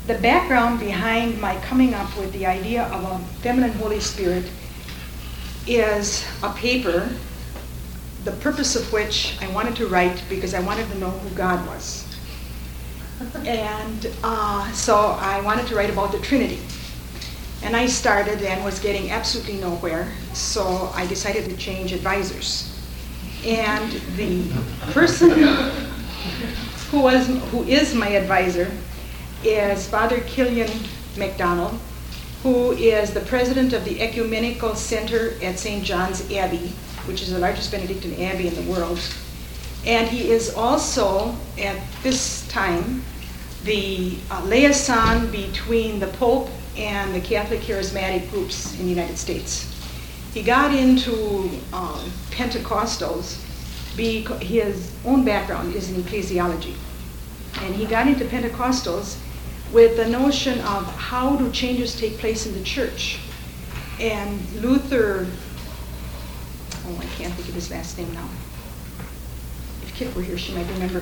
The background behind my coming up with the idea of a feminine Holy Spirit is a paper, the purpose of which I wanted to write because I wanted to know who God was. And so I wanted to write about the Trinity. And I started and was getting absolutely nowhere, so I decided to change advisors. And the person who is my advisor is Father Killian MacDonald, who is the president of the Ecumenical Center at St. John's Abbey, which is the largest Benedictine abbey in the world. And he is also, at this time, the liaison between the Pope and the Catholic charismatic groups in the United States. He got into Pentecostals because his own background is in ecclesiology. And he got into Pentecostals with the notion of how do changes take place in the church. And Luther, I can't think of his last name now. If Kit were here, she might remember.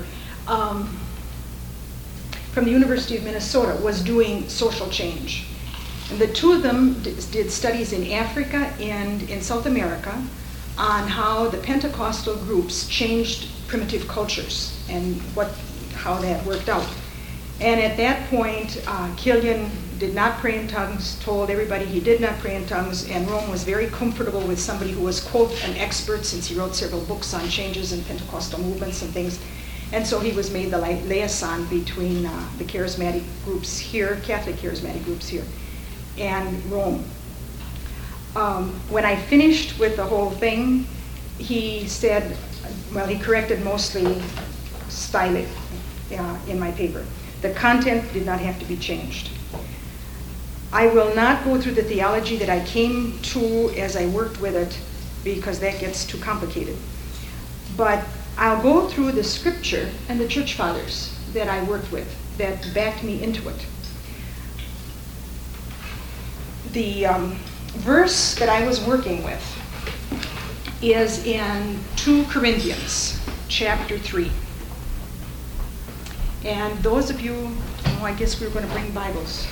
From the University of Minnesota, was doing social change. And the two of them did studies in Africa and in South America on how the Pentecostal groups changed primitive cultures and how that worked out. And at that point, Killian did not pray in tongues, told everybody he did not pray in tongues, and Rome was very comfortable with somebody who was, quote, an expert, since he wrote several books on changes in Pentecostal movements and things. And so he was made the liaison between the charismatic groups here, Catholic charismatic groups here, and Rome. When I finished with the whole thing, he said, well, he corrected mostly stylic in my paper. The content did not have to be changed. I will not go through the theology that I came to as I worked with it, because that gets too complicated. But I'll go through the scripture and the church fathers that I worked with that backed me into it. The verse that I was working with is in 2 Corinthians chapter 3. And those of you, I guess we're going to bring Bibles.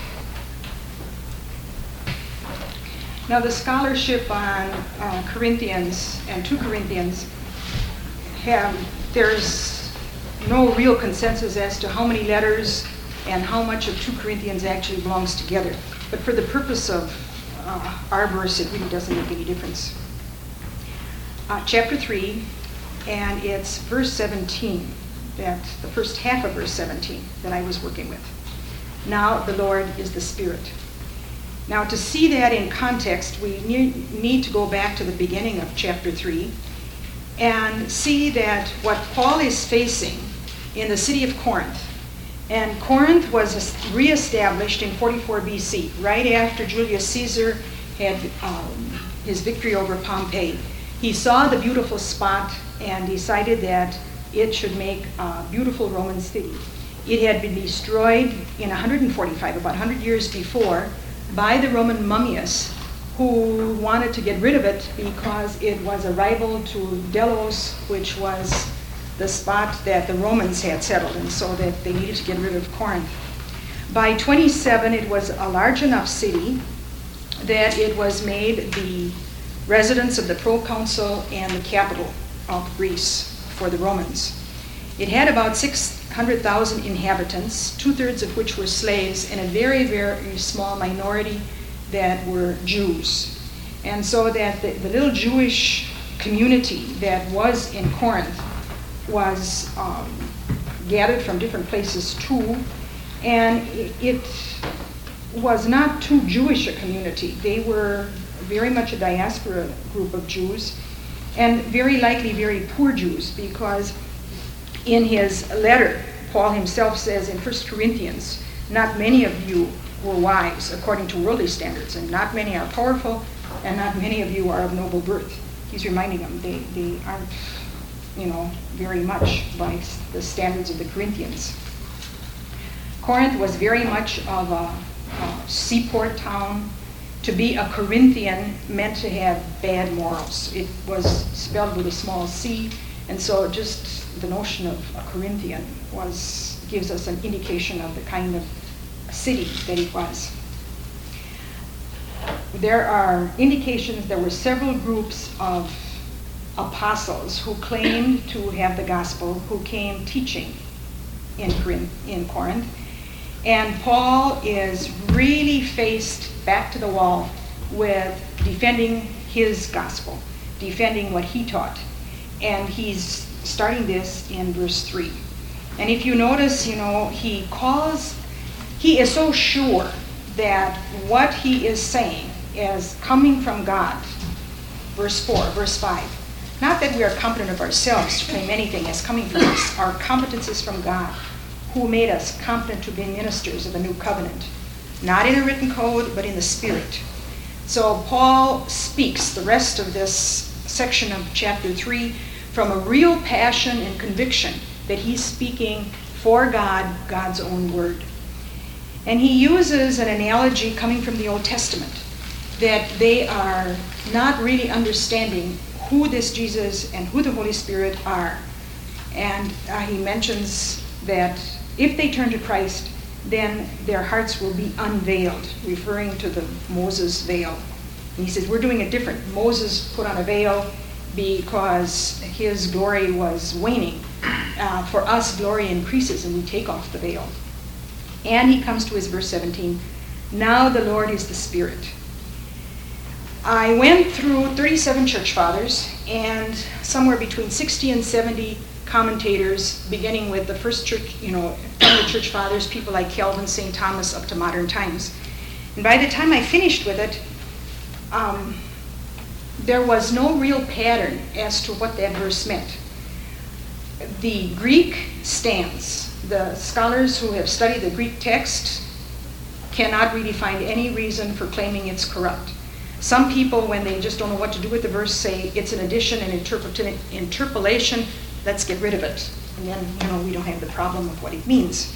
Now the scholarship on Corinthians and 2 Corinthians there's no real consensus as to how many letters and how much of 2 Corinthians actually belongs together. But for the purpose of our verse, it really doesn't make any difference. Chapter 3, and it's verse 17, the first half of verse 17 that I was working with. Now the Lord is the Spirit. Now to see that in context, we need to go back to the beginning of chapter 3 and see that what Paul is facing in the city of Corinth. And Corinth was reestablished in 44 BC, right after Julius Caesar had his victory over Pompey. He saw the beautiful spot and decided that it should make a beautiful Roman city. It had been destroyed in 145, about 100 years before, by the Roman Mummius, who wanted to get rid of it because it was a rival to Delos, which was the spot that the Romans had settled, and so that they needed to get rid of Corinth. By 27, it was a large enough city that it was made the residence of the proconsul and the capital of Greece for the Romans. It had about 600,000 inhabitants, 2/3 of which were slaves, and a very, very small minority that were Jews. And so that the little Jewish community that was in Corinth was gathered from different places too, and it was not too Jewish a community. They were very much a diaspora group of Jews, and very likely very poor Jews, because in his letter, Paul himself says in 1 Corinthians, not many of you were wise according to worldly standards, and not many are powerful, and not many of you are of noble birth. He's reminding them they aren't, very much by the standards of the Corinthians. Corinth was very much of a seaport town. To be a Corinthian meant to have bad morals. It was spelled with a small c, and so just the notion of a Corinthian gives us an indication of the kind of city that he was. There are indications there were several groups of apostles who claimed to have the gospel, who came teaching in Corinth. And Paul is really faced back to the wall with defending his gospel, defending what he taught. And he's starting this in verse 3. And if you notice, he is so sure that what he is saying is coming from God. Verse 4, verse 5. Not that we are competent of ourselves to claim anything as coming from us. Our competence is from God, who made us competent to be ministers of a new covenant. Not in a written code, but in the Spirit. So Paul speaks the rest of this section of chapter 3 from a real passion and conviction that he's speaking for God, God's own word. And he uses an analogy coming from the Old Testament, that they are not really understanding who this Jesus and who the Holy Spirit are. And he mentions that if they turn to Christ, then their hearts will be unveiled, referring to the Moses veil. And he says, we're doing it different. Moses put on a veil because his glory was waning. For us, glory increases and we take off the veil. And he comes to his verse 17. Now the Lord is the Spirit. I went through 37 church fathers and somewhere between 60 and 70 commentators, beginning with the first church, from the church fathers, people like Calvin, St. Thomas, up to modern times. And by the time I finished with it, there was no real pattern as to what that verse meant. The Greek stands. The scholars who have studied the Greek text cannot really find any reason for claiming it's corrupt. Some people, when they just don't know what to do with the verse, say it's an addition and interpolation, let's get rid of it. And then, we don't have the problem of what it means.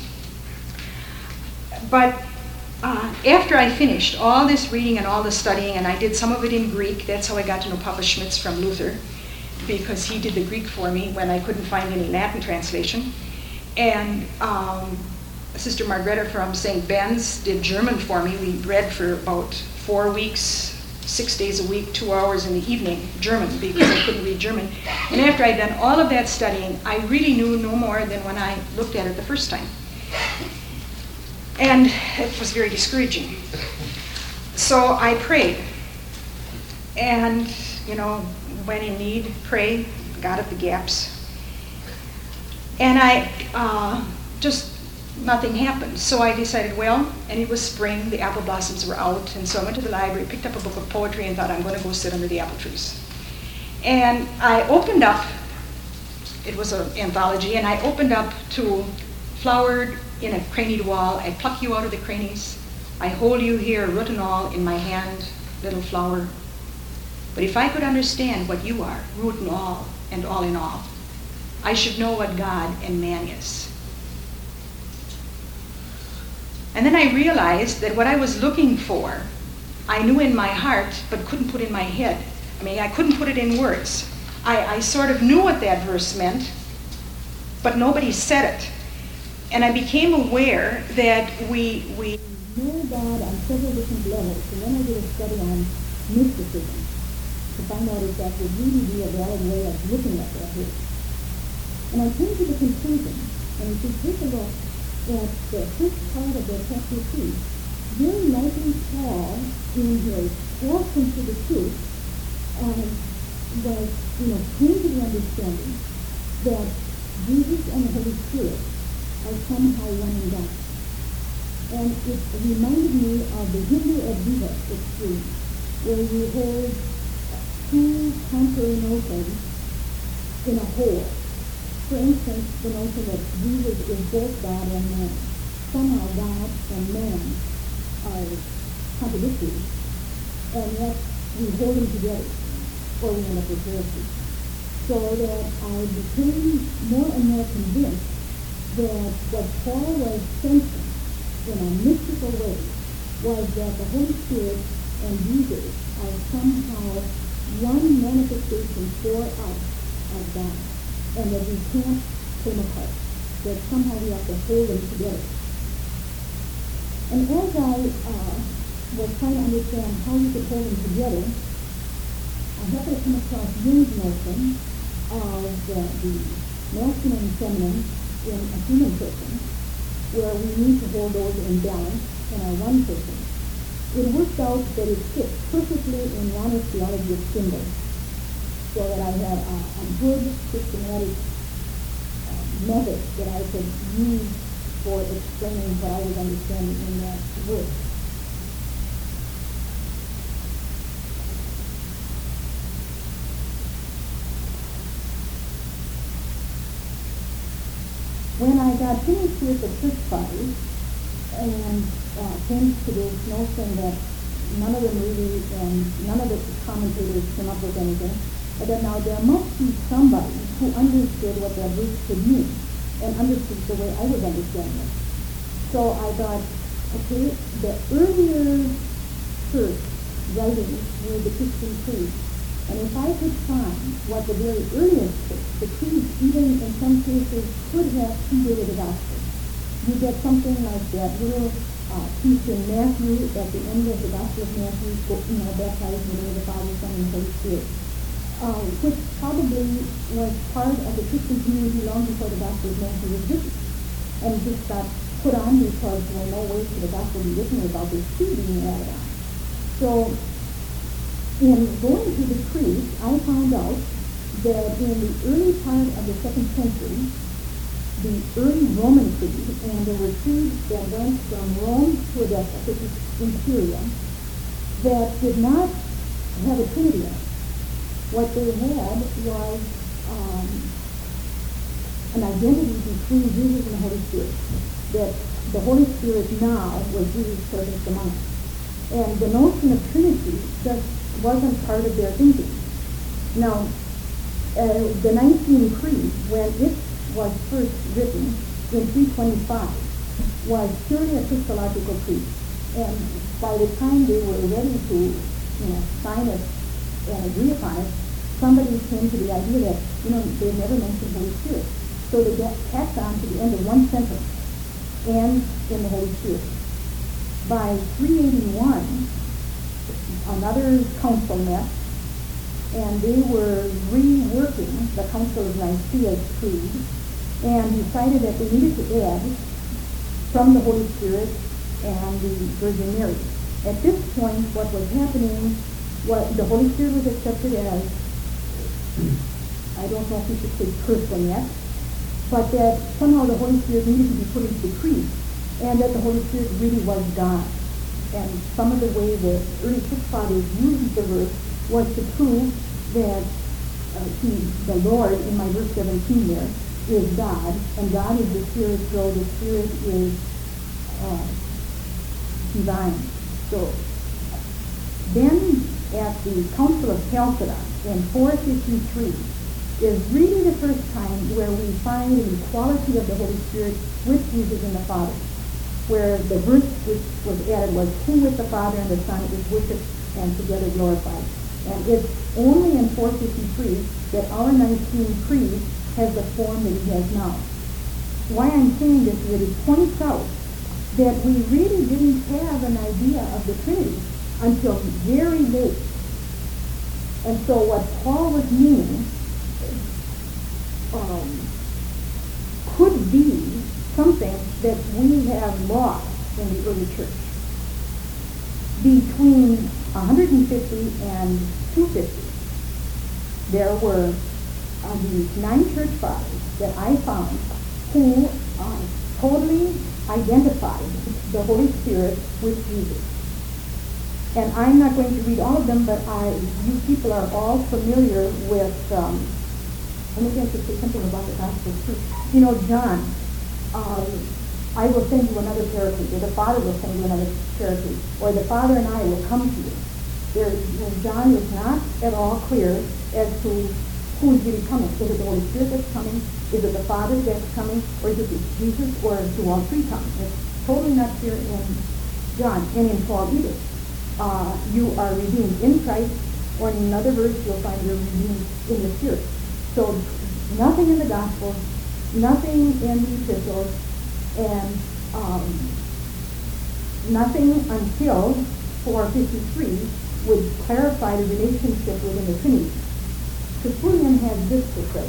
But after I finished all this reading and all the studying, and I did some of it in Greek, that's how I got to know Papa Schmitz from Luther, because he did the Greek for me when I couldn't find any Latin translation. And Sister Margreta from St. Ben's did German for me. We read for about 4 weeks, 6 days a week, 2 hours in the evening, German, because I couldn't read German. And after I'd done all of that studying, I really knew no more than when I looked at it the first time. And it was very discouraging. So I prayed. And, when in need, pray, got at the gaps. And nothing happened. So I decided, and it was spring, the apple blossoms were out, and so I went to the library, picked up a book of poetry, and thought, I'm going to go sit under the apple trees. And I opened up, it was an anthology, and I opened up to Flowered in a Cranied Wall. I pluck you out of the crannies. I hold you here, root and all, in my hand, little flower. But if I could understand what you are, root and all in all, I should know what God and man is. And then I realized that what I was looking for, I knew in my heart, but couldn't put in my head. I couldn't put it in words. I sort of knew what that verse meant, but nobody said it. And I became aware that we know God on several different levels. And then I did a study on mysticism to find out if that would really be a valid way of looking at that verse. And I came to the conclusion, and if you take a look at the first part of the chapter 3, very likely Paul, in his walking to the truth, came to the understanding that Jesus and the Holy Spirit are somehow one in God. And it reminded me of the Hindu Advaita extreme, where you hold two contrary notions in a whole. For instance, the notion that Jesus is both God and man. Somehow God and man are contradictory, and yet we hold them together, or we end up with heresy. So that I became more and more convinced that what Paul was sensing in a mystical way was that the Holy Spirit and Jesus are somehow one manifestation for us of God, and that we can't pull them apart, that somehow we have to hold them together. And as I was trying to understand how you could hold them together, I happened to come across Jung's notion of the masculine and feminine in a human person, where we need to hold those in balance in our one person. It worked out that it fit perfectly in Raner's theology of symbols, so that I had a good systematic method that I could use for explaining what I was understanding in that work. When I got finished with the church fathers and came to this notion that none of them really, none of the commentators came up with anything, but that now there must be somebody who understood what that verse could mean and understood the way I was understanding it. So I thought, okay, the earlier church writings were the Christian creed. And if I could find what the very earliest church, the creeds even in some cases could have predated the gospel, you get something like that little piece in Matthew at the end of the Gospel of Matthew, baptized in the name of the Father, Son, and Holy Spirit, which probably was part of the Christian community long before the Gospel of Matthew was written, and just got put on because there were no way for the Gospel to be written without this creed being added on. So, in going through the creed, I found out that in the early part of the 2nd century, the early Roman creed, and there were creeds that went from Rome to Edessa, which is in Syria, that did not have a trinity in it. What they had was an identity between Jesus and the Holy Spirit, that the Holy Spirit now was Jesus' presence among us. And the notion of Trinity just wasn't part of their thinking. Now, the Nicene Creed, when it was first written in 325, was purely a Christological creed. And by the time they were ready to sign it and agree upon it, somebody came to the idea that, they never mentioned Holy Spirit. So they got tacked on to the end of one sentence, and in the Holy Spirit. By 381, another council met, and they were reworking the Council of Nicaea's creed, and decided that they needed to add from the Holy Spirit and the Virgin Mary. At this point, what was happening, the Holy Spirit was accepted as, I don't know if we should say person yet, but that somehow the Holy Spirit needed to be put into the creed, and that the Holy Spirit really was God. And some of the way the early church fathers used the verse was to prove that the Lord, in my verse 17 there, is God, and God is the Spirit, so the Spirit is divine. So then at the Council of Chalcedon in 453 is really the first time where we find the equality of the Holy Spirit with Jesus and the Father, where the verse which was added was, who with the Father and the Son is worshipped and together glorified. And it's only in 453 that our Nicene Creed has the form that it has now. Why I'm saying this is that it points out that we really didn't have an idea of the Trinity until very late. And so what Paul was meaning could be something that we have lost in the early church. Between 150 and 250, there were these 9 church fathers that I found who totally identified the Holy Spirit with Jesus. And I'm not going to read all of them, but you people are all familiar with, maybe I should say something about the Gospel too. John, I will send you another paraclete, or the Father will send you another paraclete, or the Father and I will come to you. John is not at all clear as to who is really coming. Is it the Holy Spirit that's coming? Is it the Father that's coming? Or is it Jesus? Or do all three come? It's totally not clear in John, and in Paul either. You are redeemed in Christ, or in another verse you'll find you're redeemed in the Spirit. So nothing in the Gospels, nothing in the epistles, and nothing until 453 would clarify the relationship within the Trinity. Tertullian has this to say,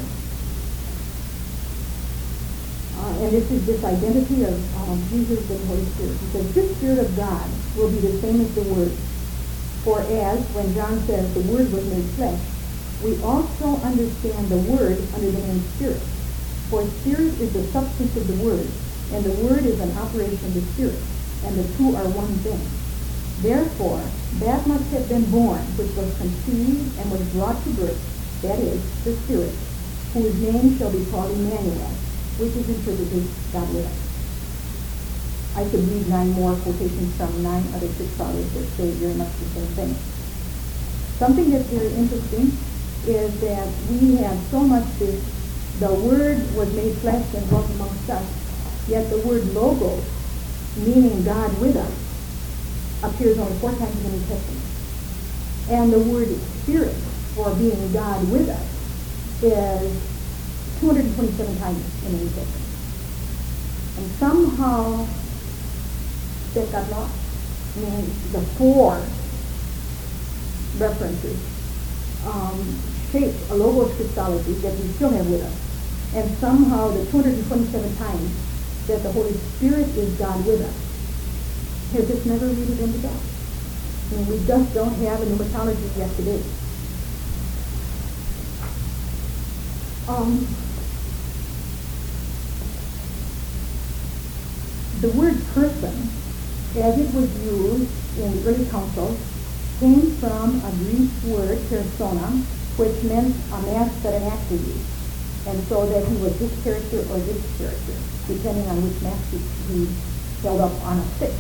and this is this identity of Jesus and the Holy Spirit. He says, this Spirit of God will be the same as the Word. For as, when John says, the Word was made flesh, we also understand the Word under the name Spirit. For Spirit is the substance of the Word, and the Word is an operation of the Spirit, and the two are one thing. Therefore, that must have been born, which was conceived and was brought to birth, that is, the Spirit, whose name shall be called Emmanuel, which is interpreted God with us. I could read 9 more quotations from 9 other church fathers that say very much the same thing. Something that's very interesting is that we have so much this, the Word was made flesh and dwelt amongst us, yet the word logos, meaning God with us, appears only 4 times in the New Testament. And the word Spirit, for being God with us, is 227 times in the New Testament. And somehow that got lost. I mean, the 4 references shape a logos Christology that we still have with us. And somehow the 227 times that the Holy Spirit is God with us has just never really been developed. I mean, we just don't have a pneumatology yet today. The word person, as it was used in the early councils, came from a Greek word, persona, which meant a mask that an actor used. And so that he was this character or this character, depending on which mask he held up on a stick.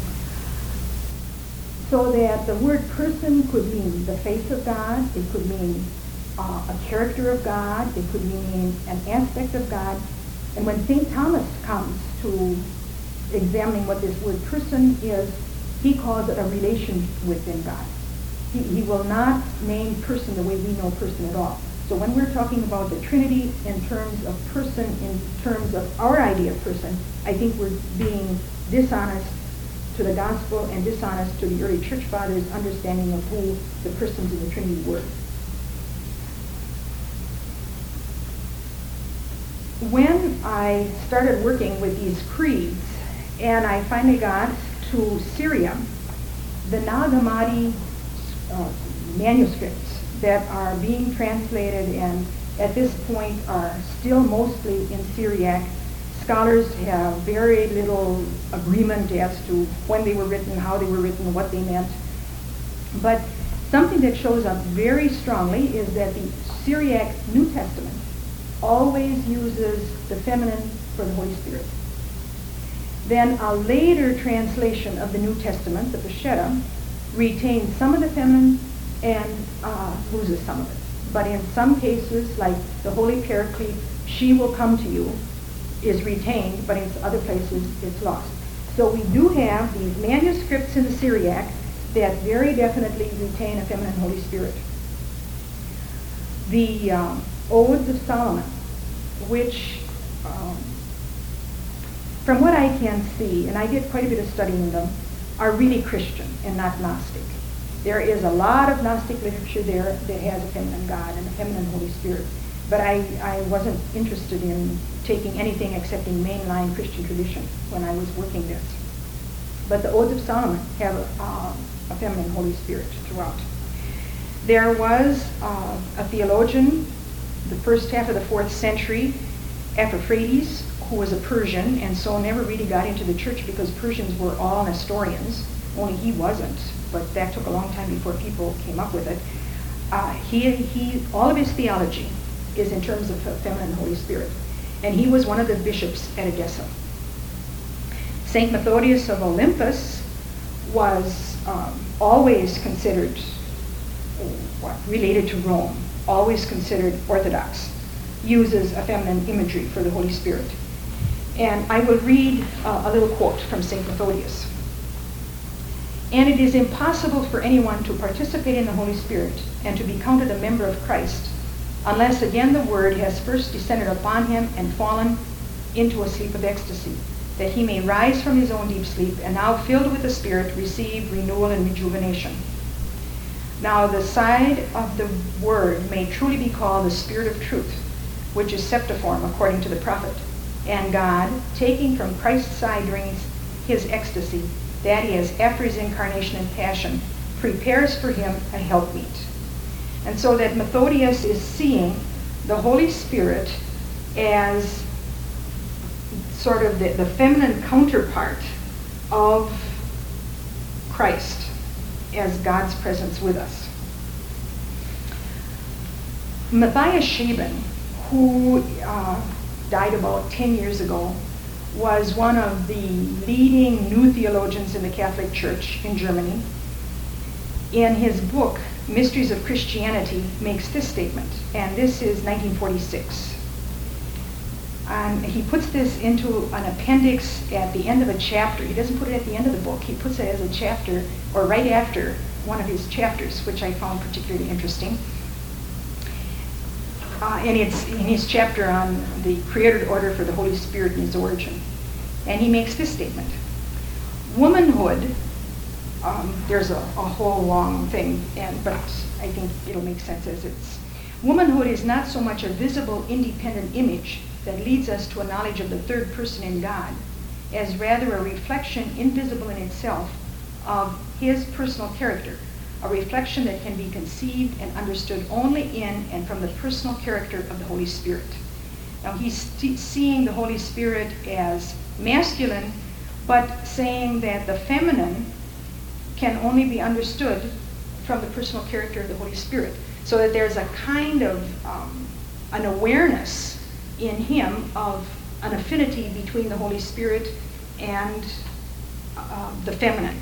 So that the word person could mean the face of God, it could mean a character of God, it could mean an aspect of God. And when St. Thomas comes to examining what this word person is, he calls it a relation within God. He will not name person the way we know person at all. So when we're talking about the Trinity in terms of person, in terms of our idea of person, I think we're being dishonest to the gospel and dishonest to the early church fathers' understanding of who the persons in the Trinity were. When I started working with these creeds, and I finally got to Syria, the Nag Hammadi manuscripts that are being translated and at this point are still mostly in Syriac. Scholars have very little agreement as to when they were written, how they were written, what they meant. But something that shows up very strongly is that the Syriac New Testament always uses the feminine for the Holy Spirit. Then a later translation of the New Testament, the Peshitta, retains some of the feminine and loses some of it. But in some cases, like the Holy Paraclete, she will come to you, is retained, but in other places it's lost. So we do have these manuscripts in the Syriac that very definitely retain a feminine Holy Spirit. The Odes of Solomon, which from what I can see, and I did quite a bit of studying them, are really Christian and not Gnostic. There is a lot of Gnostic literature there that has a feminine God and a feminine Holy Spirit, but I wasn't interested in taking anything excepting mainline Christian tradition when I was working this. But the Odes of Solomon have a feminine Holy Spirit throughout. There was a theologian, the first half of the 4th century, Epaphroditus, who was a Persian, and so never really got into the church because Persians were all Nestorians, only he wasn't, but that took a long time before people came up with it. All of his theology is in terms of feminine Holy Spirit, and he was one of the bishops at Edessa. Saint Methodius of Olympus was always considered related to Rome, always considered Orthodox, uses a feminine imagery for the Holy Spirit. And I will read a little quote from St. Methodius. And it is impossible for anyone to participate in the Holy Spirit and to be counted a member of Christ unless again the Word has first descended upon him and fallen into a sleep of ecstasy. that he may rise from his own deep sleep, and now filled with the Spirit, receive renewal and rejuvenation. Now the side of the word may truly be called the Spirit of truth, which is septiform according to the prophet. And God, taking from Christ's side during his ecstasy, that is, after his incarnation and passion, prepares for him a helpmeet. And so that Methodius is seeing the Holy Spirit as sort of the feminine counterpart of Christ as God's presence with us. Matthias Shaben, who died about 10 years ago, was one of the leading new theologians in the Catholic Church in Germany. In his book, Mysteries of Christianity, makes this statement, and this is 1946. He puts this into an appendix at the end of a chapter. He doesn't put it at the end of the book. He puts it as a chapter, or right after one of his chapters, which I found particularly interesting. And it's in his chapter on the created order for the Holy Spirit and his origin. And he makes this statement. Womanhood, there's a whole long thing, but I think it'll make sense as it's. Womanhood is not so much a visible, independent image that leads us to a knowledge of the third person in God, as rather a reflection invisible in itself of his personal character, a reflection that can be conceived and understood only in and from the personal character of the Holy Spirit. Now he's seeing the Holy Spirit as masculine, but saying that the feminine can only be understood from the personal character of the Holy Spirit. So that there's a kind of an awareness in him of an affinity between the Holy Spirit and the feminine.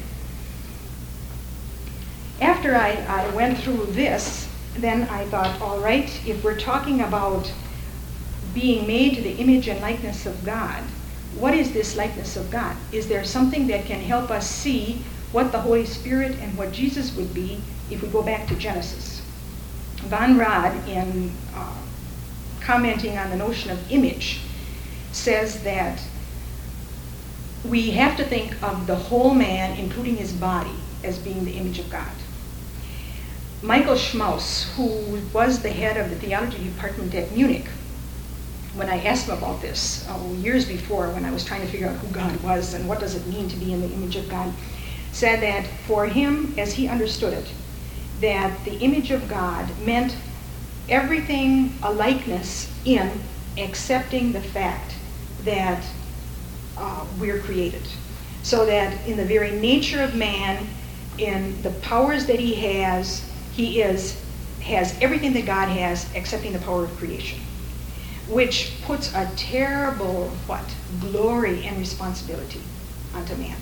After I went through this, then I thought, all right, if we're talking about being made to the image and likeness of God, what is this likeness of God? Is there something that can help us see what the Holy Spirit and what Jesus would be if we go back to Genesis? Von Rad, in commenting on the notion of image, says that we have to think of the whole man, including his body, as being the image of God. Michael Schmaus, who was the head of the theology department at Munich, when I asked him about this years before, when I was trying to figure out who God was and what does it mean to be in the image of God, said that for him, as he understood it, that the image of God meant everything a likeness in accepting the fact that we're created. So that in the very nature of man, in the powers that he has everything that God has, excepting the power of creation, which puts a terrible, glory and responsibility onto man.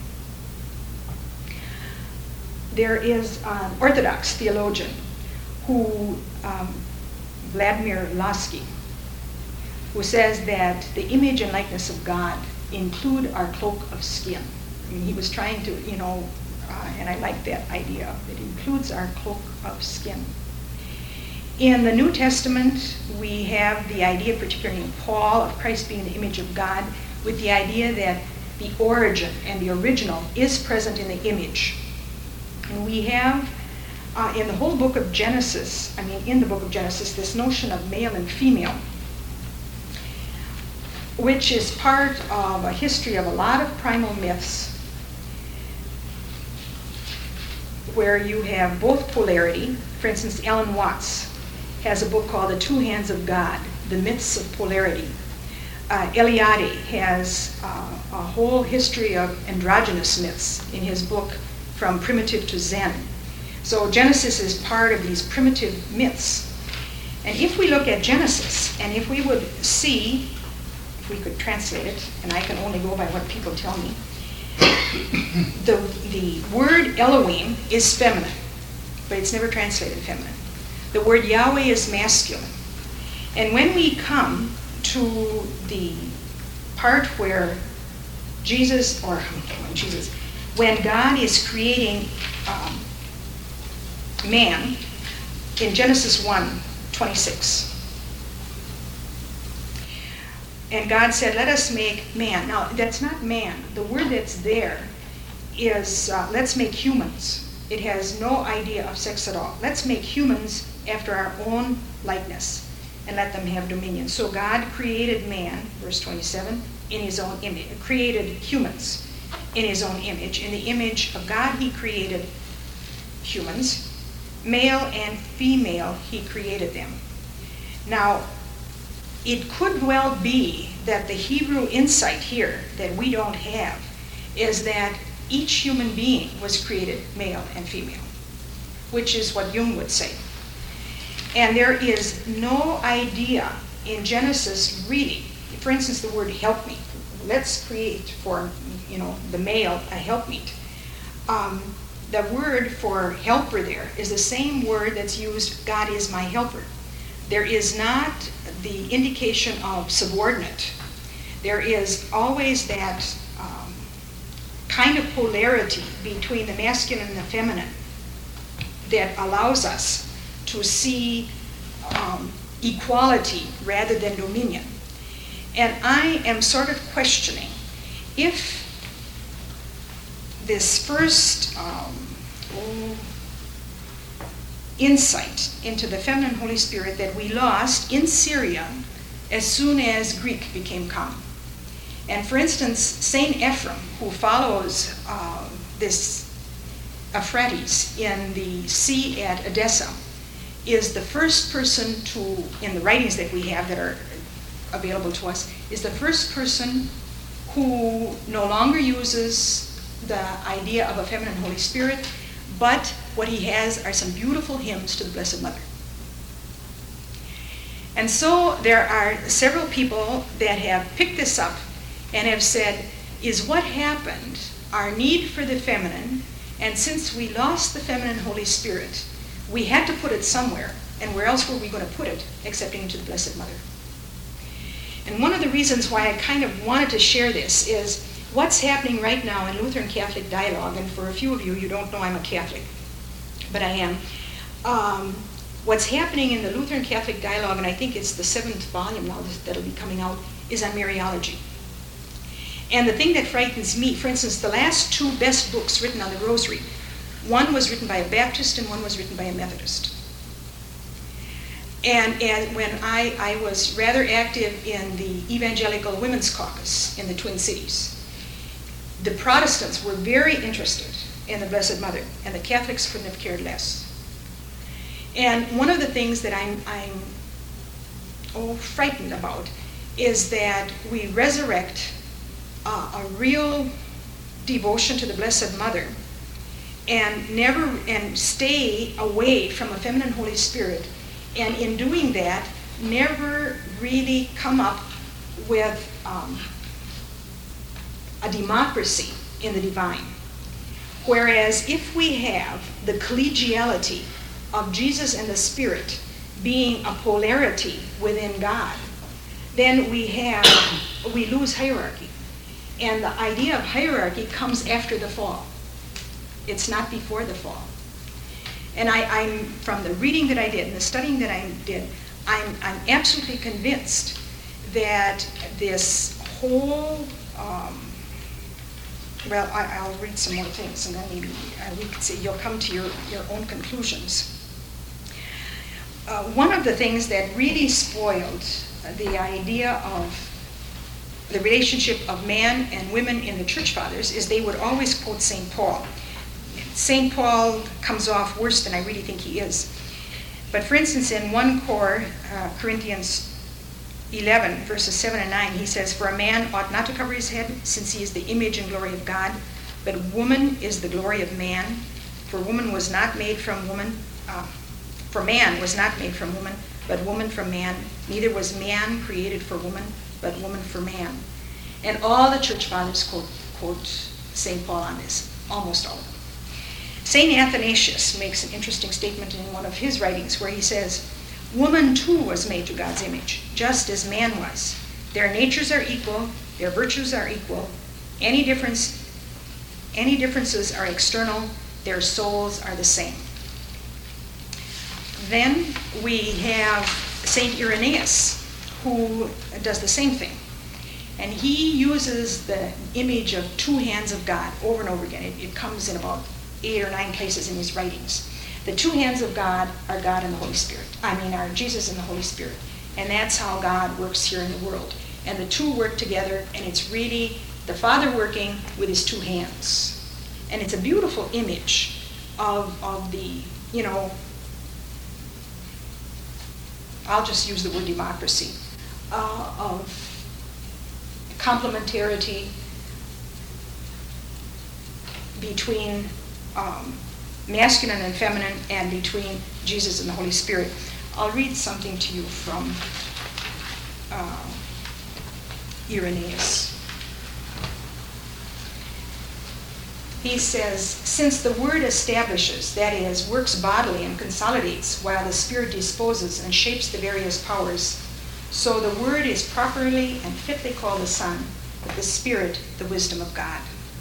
There is an Orthodox theologian who, Vladimir Lasky, who says that the image and likeness of God include our cloak of skin. I mean, he was trying to, and I like that idea, it includes our cloak of skin. In the New Testament, we have the idea, particularly in Paul, of Christ being the image of God, with the idea that the origin and the original is present in the image. And we have, in the whole book of Genesis, this notion of male and female, which is part of a history of a lot of primal myths, where you have both polarity. For instance, Alan Watts has a book called The Two Hands of God, The Myths of Polarity. Eliade has a whole history of androgynous myths in his book, From Primitive to Zen. So Genesis is part of these primitive myths. And if we look at Genesis, and if we would see, if we could translate it, and I can only go by what people tell me, the word Elohim is feminine, but it's never translated feminine. The word Yahweh is masculine. And when we come to the part where when God is creating man in Genesis 1:26, And God said, let us make man. Now, that's not man. The word that's there is, let's make humans. It has no idea of sex at all. Let's make humans after our own likeness and let them have dominion. So God created man, verse 27, in his own image. Created humans in his own image. In the image of God, he created humans. Male and female, he created them. Now, it could well be that the Hebrew insight here that we don't have is that each human being was created male and female, which is what Jung would say. And there is no idea in Genesis really, for instance, the word helpmeet. Let's create for, the male a helpmeet. The word for helper there is the same word that's used, God is my helper. There is not the indication of subordinate. There is always that kind of polarity between the masculine and the feminine that allows us to see equality rather than dominion. And I am sort of questioning if this first insight into the feminine Holy Spirit that we lost in Syria as soon as Greek became common. And for instance, Saint Ephrem, who follows this Euphrates in the sea at Edessa, is the first person to, in the writings that we have that are available to us, is the first person who no longer uses the idea of a feminine Holy Spirit, but what he has are some beautiful hymns to the Blessed Mother. And so there are several people that have picked this up and have said, is what happened our need for the feminine, and since we lost the feminine Holy Spirit, we had to put it somewhere, and where else were we going to put it except into the Blessed Mother? And one of the reasons why I kind of wanted to share this is what's happening right now in Lutheran Catholic dialogue, and for a few of you, you don't know I'm a Catholic, but I am. What's happening in the Lutheran Catholic dialogue, and I think it's the 7th volume now that'll be coming out, is on Mariology. And the thing that frightens me, for instance, the last 2 best books written on the Rosary, one was written by a Baptist and one was written by a Methodist. And when I was rather active in the Evangelical Women's Caucus in the Twin Cities, the Protestants were very interested in the Blessed Mother, and the Catholics couldn't have cared less. And one of the things that I'm frightened about is that we resurrect a real devotion to the Blessed Mother and stay away from a feminine Holy Spirit, and in doing that, never really come up with a democracy in the divine. Whereas if we have the collegiality of Jesus and the Spirit being a polarity within God, then we lose hierarchy. And the idea of hierarchy comes after the fall. It's not before the fall. And I'm from the reading that I did and the studying that I did, I'm absolutely convinced that this whole, I'll read some more things and then maybe we can see, you'll come to your own conclusions. One of the things that really spoiled the idea of the relationship of man and women in the Church Fathers is they would always quote St. Paul. St. Paul comes off worse than I really think he is. But for instance, in 1 Corinthians 11, verses 7 and 9, he says, "For a man ought not to cover his head, since he is the image and glory of God, but woman is the glory of man. For woman was not made from woman, for man was not made from woman, but woman from man. Neither was man created for woman, but woman for man." And all the Church Fathers quote St. Paul on this, almost all of them. St. Athanasius makes an interesting statement in one of his writings where he says, "Woman too was made to God's image, just as man was. Their natures are equal, their virtues are equal. Any differences are external, their souls are the same." Then we have St. Irenaeus, who does the same thing. And he uses the image of two hands of God over and over again. It comes in about 8 or 9 places in his writings. The two hands of God are God and the Holy Spirit. Are Jesus and the Holy Spirit. And that's how God works here in the world. And the two work together, and it's really the Father working with his two hands. And it's a beautiful image of the, I'll just use the word democracy, of complementarity between masculine and feminine, and between Jesus and the Holy Spirit. I'll read something to you from Irenaeus. He says, since the word establishes, that is, works bodily and consolidates, while the Spirit disposes and shapes the various powers, so the word is properly and fitly called the Son, but the Spirit the wisdom of God.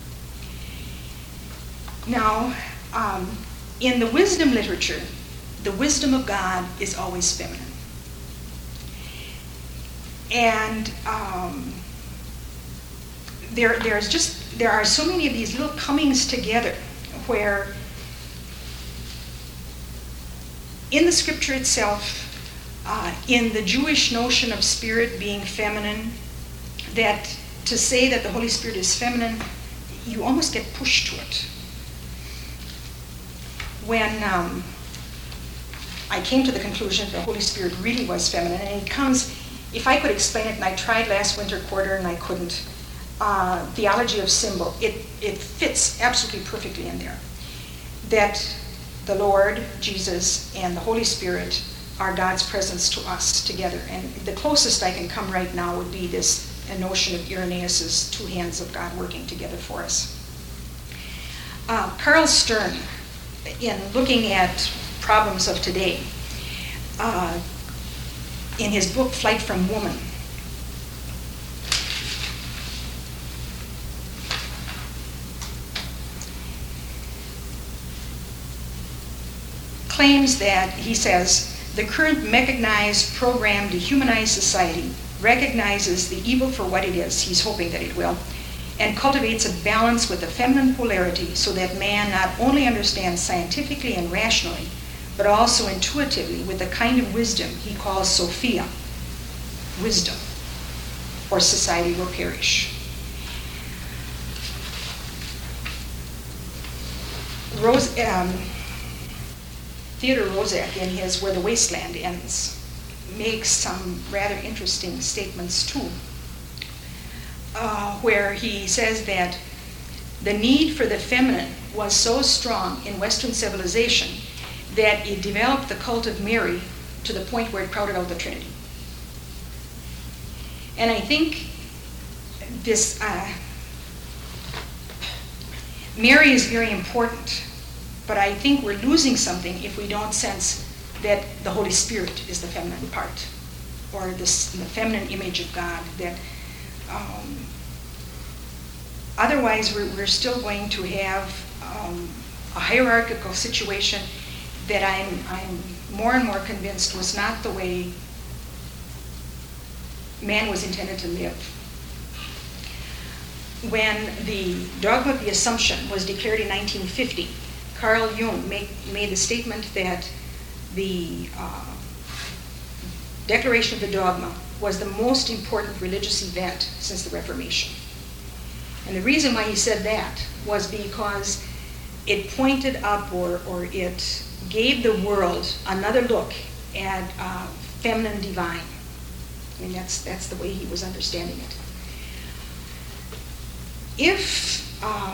Now, in the wisdom literature, the wisdom of God is always feminine. And there are so many of these little comings together where in the scripture itself, in the Jewish notion of spirit being feminine, that to say that the Holy Spirit is feminine, you almost get pushed to it. When I came to the conclusion that the Holy Spirit really was feminine, and it comes, if I could explain it, and I tried last winter quarter and I couldn't, theology of symbol, it fits absolutely perfectly in there. That the Lord, Jesus, and the Holy Spirit are God's presence to us together. And the closest I can come right now would be this notion of Irenaeus' two hands of God working together for us. Carl Stern, in looking at problems of today, in his book Flight from Woman, claims that, he says, the current mechanized, programmed, dehumanized society recognizes the evil for what it is, he's hoping that it will, and cultivates a balance with the feminine polarity so that man not only understands scientifically and rationally, but also intuitively with the kind of wisdom he calls Sophia, wisdom, or society will perish. Theodore Roszak, in his Where the Wasteland Ends, makes some rather interesting statements too, where he says that the need for the feminine was so strong in Western civilization that it developed the cult of Mary to the point where it crowded out the Trinity. And I think this, Mary is very important, but I think we're losing something if we don't sense that the Holy Spirit is the feminine part, or the feminine image of God. That otherwise we're still going to have a hierarchical situation that I'm more and more convinced was not the way man was intended to live. When the dogma of the Assumption was declared in 1950, Carl Jung made the statement that the declaration of the dogma was the most important religious event since the Reformation. And the reason why he said that was because it pointed up, or it gave the world another look at feminine divine. I mean, that's the way he was understanding it. If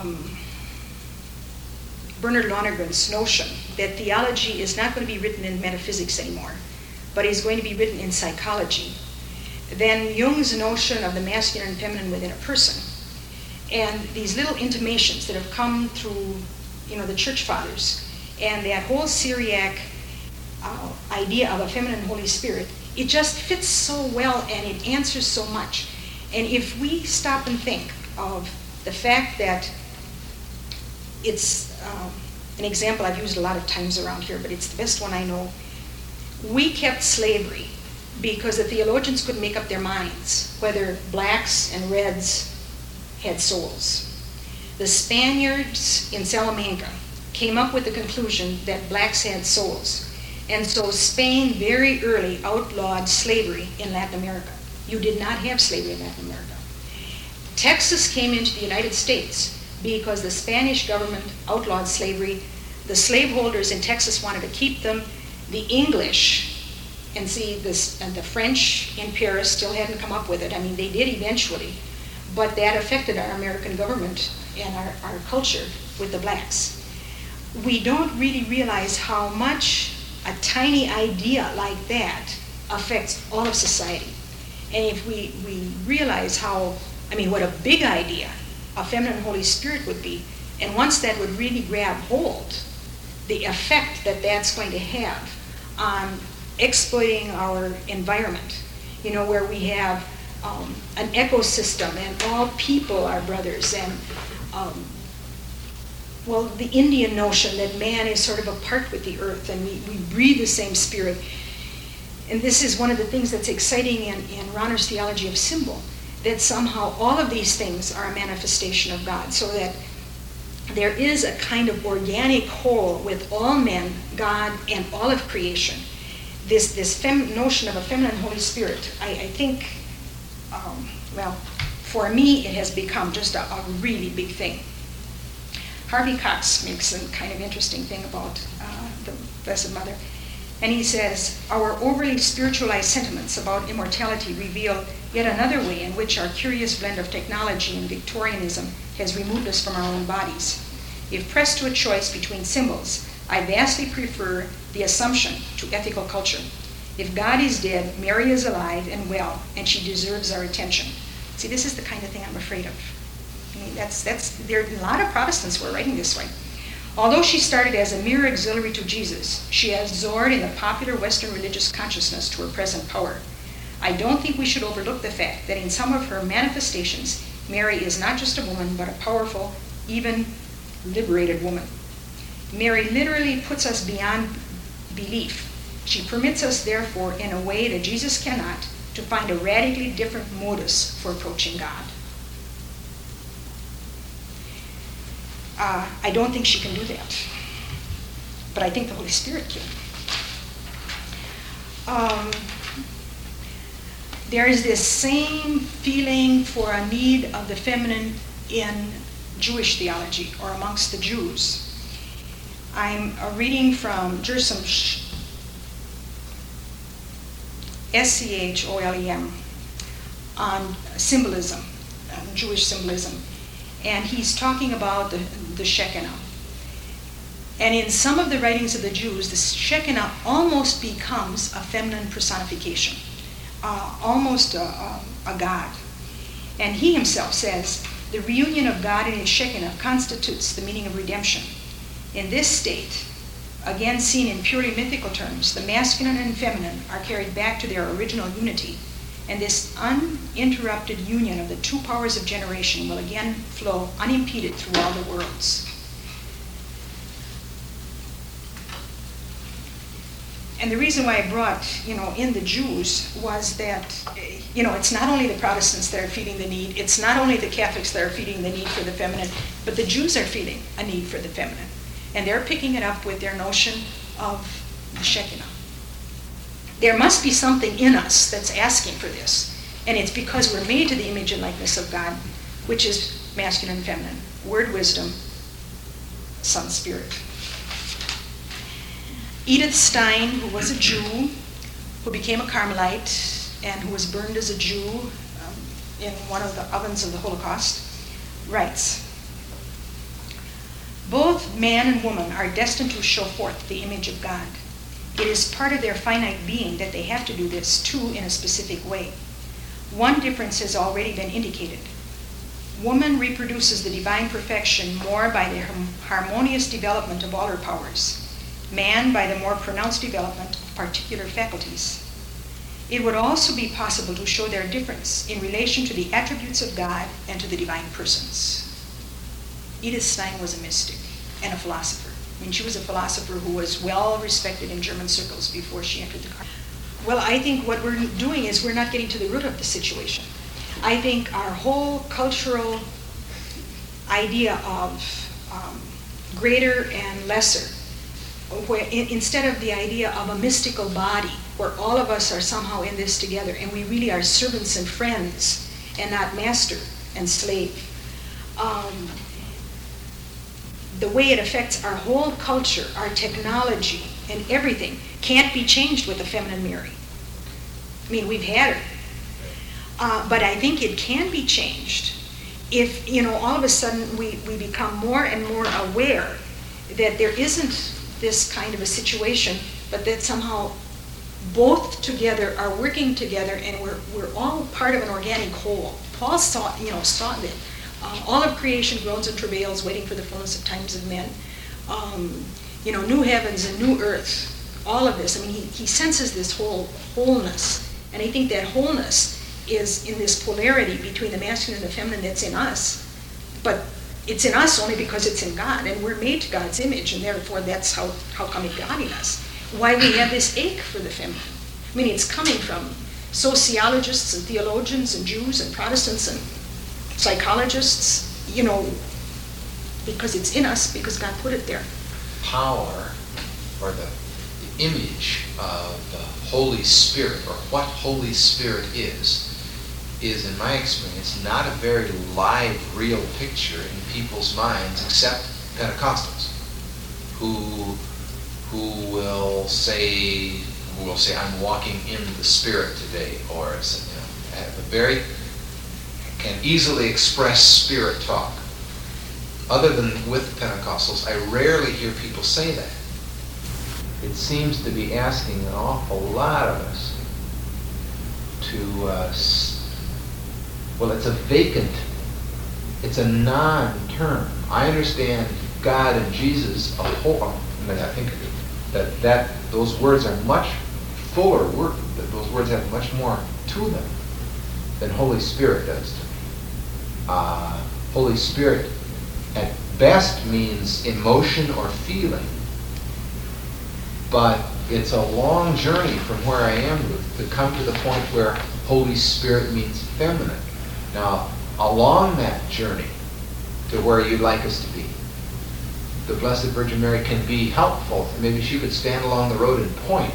Bernard Lonergan's notion that theology is not going to be written in metaphysics anymore, but is going to be written in psychology, then Jung's notion of the masculine and feminine within a person, and these little intimations that have come through, the church fathers, and that whole Syriac idea of a feminine Holy Spirit, it just fits so well and it answers so much. And if we stop and think of the fact that it's an example I've used a lot of times around here, but it's the best one I know. We kept slavery because the theologians couldn't make up their minds whether blacks and reds had souls. The Spaniards in Salamanca came up with the conclusion that blacks had souls. And so Spain very early outlawed slavery in Latin America. You did not have slavery in Latin America. Texas came into the United States because the Spanish government outlawed slavery. The slaveholders in Texas wanted to keep them. The English, and see this, and the French in Paris still hadn't come up with it. I mean, they did eventually, but that affected our American government and our culture with the blacks. We don't really realize how much a tiny idea like that affects all of society. And if we realize what a big idea a feminine Holy Spirit would be, and once that would really grab hold, the effect that that's going to have on exploiting our environment, where we have an ecosystem and all people are brothers, and the Indian notion that man is sort of a part with the earth and we breathe the same spirit. And this is one of the things that's exciting in Rahner's theology of symbol, that somehow all of these things are a manifestation of God, so that there is a kind of organic whole with all men, God, and all of creation. This notion of a feminine Holy Spirit, I think, for me, it has become just a really big thing. Harvey Cox makes a kind of interesting thing about the Blessed Mother. And he says, our overly spiritualized sentiments about immortality reveal yet another way in which our curious blend of technology and Victorianism has removed us from our own bodies. If pressed to a choice between symbols, I vastly prefer the Assumption to ethical culture. If God is dead, Mary is alive and well, and she deserves our attention. See, this is the kind of thing I'm afraid of. I mean, there are a lot of Protestants who are writing this way. Although she started as a mere auxiliary to Jesus, she has soared in the popular Western religious consciousness to her present power. I don't think we should overlook the fact that in some of her manifestations, Mary is not just a woman, but a powerful, even liberated woman. Mary literally puts us beyond belief. She permits us, therefore, in a way that Jesus cannot, to find a radically different modus for approaching God. I don't think she can do that, but I think the Holy Spirit can. There is this same feeling for a need of the feminine in Jewish theology, or amongst the Jews. I'm reading from Gershom Scholem on symbolism, Jewish symbolism. And he's talking about the Shekinah. And in some of the writings of the Jews, the Shekinah almost becomes a feminine personification, almost a god. And he himself says, the reunion of God and his Shekinah constitutes the meaning of redemption. In this state, again seen in purely mythical terms, the masculine and feminine are carried back to their original unity, and this uninterrupted union of the two powers of generation will again flow unimpeded through all the worlds. And the reason why I brought, in the Jews was that, it's not only the Protestants that are feeling the need, it's not only the Catholics that are feeling the need for the feminine, but the Jews are feeling a need for the feminine. And they're picking it up with their notion of the Shekinah. There must be something in us that's asking for this. And it's because we're made to the image and likeness of God, which is masculine and feminine. Word, wisdom, Son, Spirit. Edith Stein, who was a Jew, who became a Carmelite, and who was burned as a Jew in one of the ovens of the Holocaust, writes, both man and woman are destined to show forth the image of God. It is part of their finite being that they have to do this, too, in a specific way. One difference has already been indicated. Woman reproduces the divine perfection more by the harmonious development of all her powers. Man by the more pronounced development of particular faculties. It would also be possible to show their difference in relation to the attributes of God and to the divine persons. Edith Stein was a mystic and a philosopher. I mean, she was a philosopher who was well respected in German circles before she entered the Well, I think what we're doing is we're not getting to the root of the situation. I think our whole cultural idea of greater and lesser, where instead of the idea of a mystical body where all of us are somehow in this together and we really are servants and friends and not master and slave, the way it affects our whole culture, our technology, and everything can't be changed with a feminine Mary. I mean, we've had her. But I think it can be changed if, all of a sudden we become more and more aware that there isn't this kind of a situation, but that somehow both together are working together and we're all part of an organic whole. Paul saw that. All of creation groans and travails, waiting for the fullness of times of men. New heavens and new earth. All of this. I mean, he senses this wholeness, and I think that wholeness is in this polarity between the masculine and the feminine that's in us. But it's in us only because it's in God, and we're made to God's image, and therefore that's how come it got in us. Why we have this ache for the feminine. I mean, it's coming from sociologists and theologians and Jews and Protestants and psychologists, because it's in us, because God put it there. Power, or the image of the Holy Spirit, or what Holy Spirit is in my experience not a very live, real picture in people's minds, except Pentecostals, who will say I'm walking in the Spirit today, or can easily express Spirit talk. Other than with Pentecostals, I rarely hear people say that. It seems to be asking an awful lot of us to, it's a vacant, it's a non-term. I understand God and Jesus I think that those words are much fuller, that those words have much more to them than Holy Spirit does to me. Holy Spirit at best means emotion or feeling, but it's a long journey from where I am to come to the point where Holy Spirit means feminine. Now, along that journey to where you'd like us to be, the Blessed Virgin Mary can be helpful. Maybe she could stand along the road and point.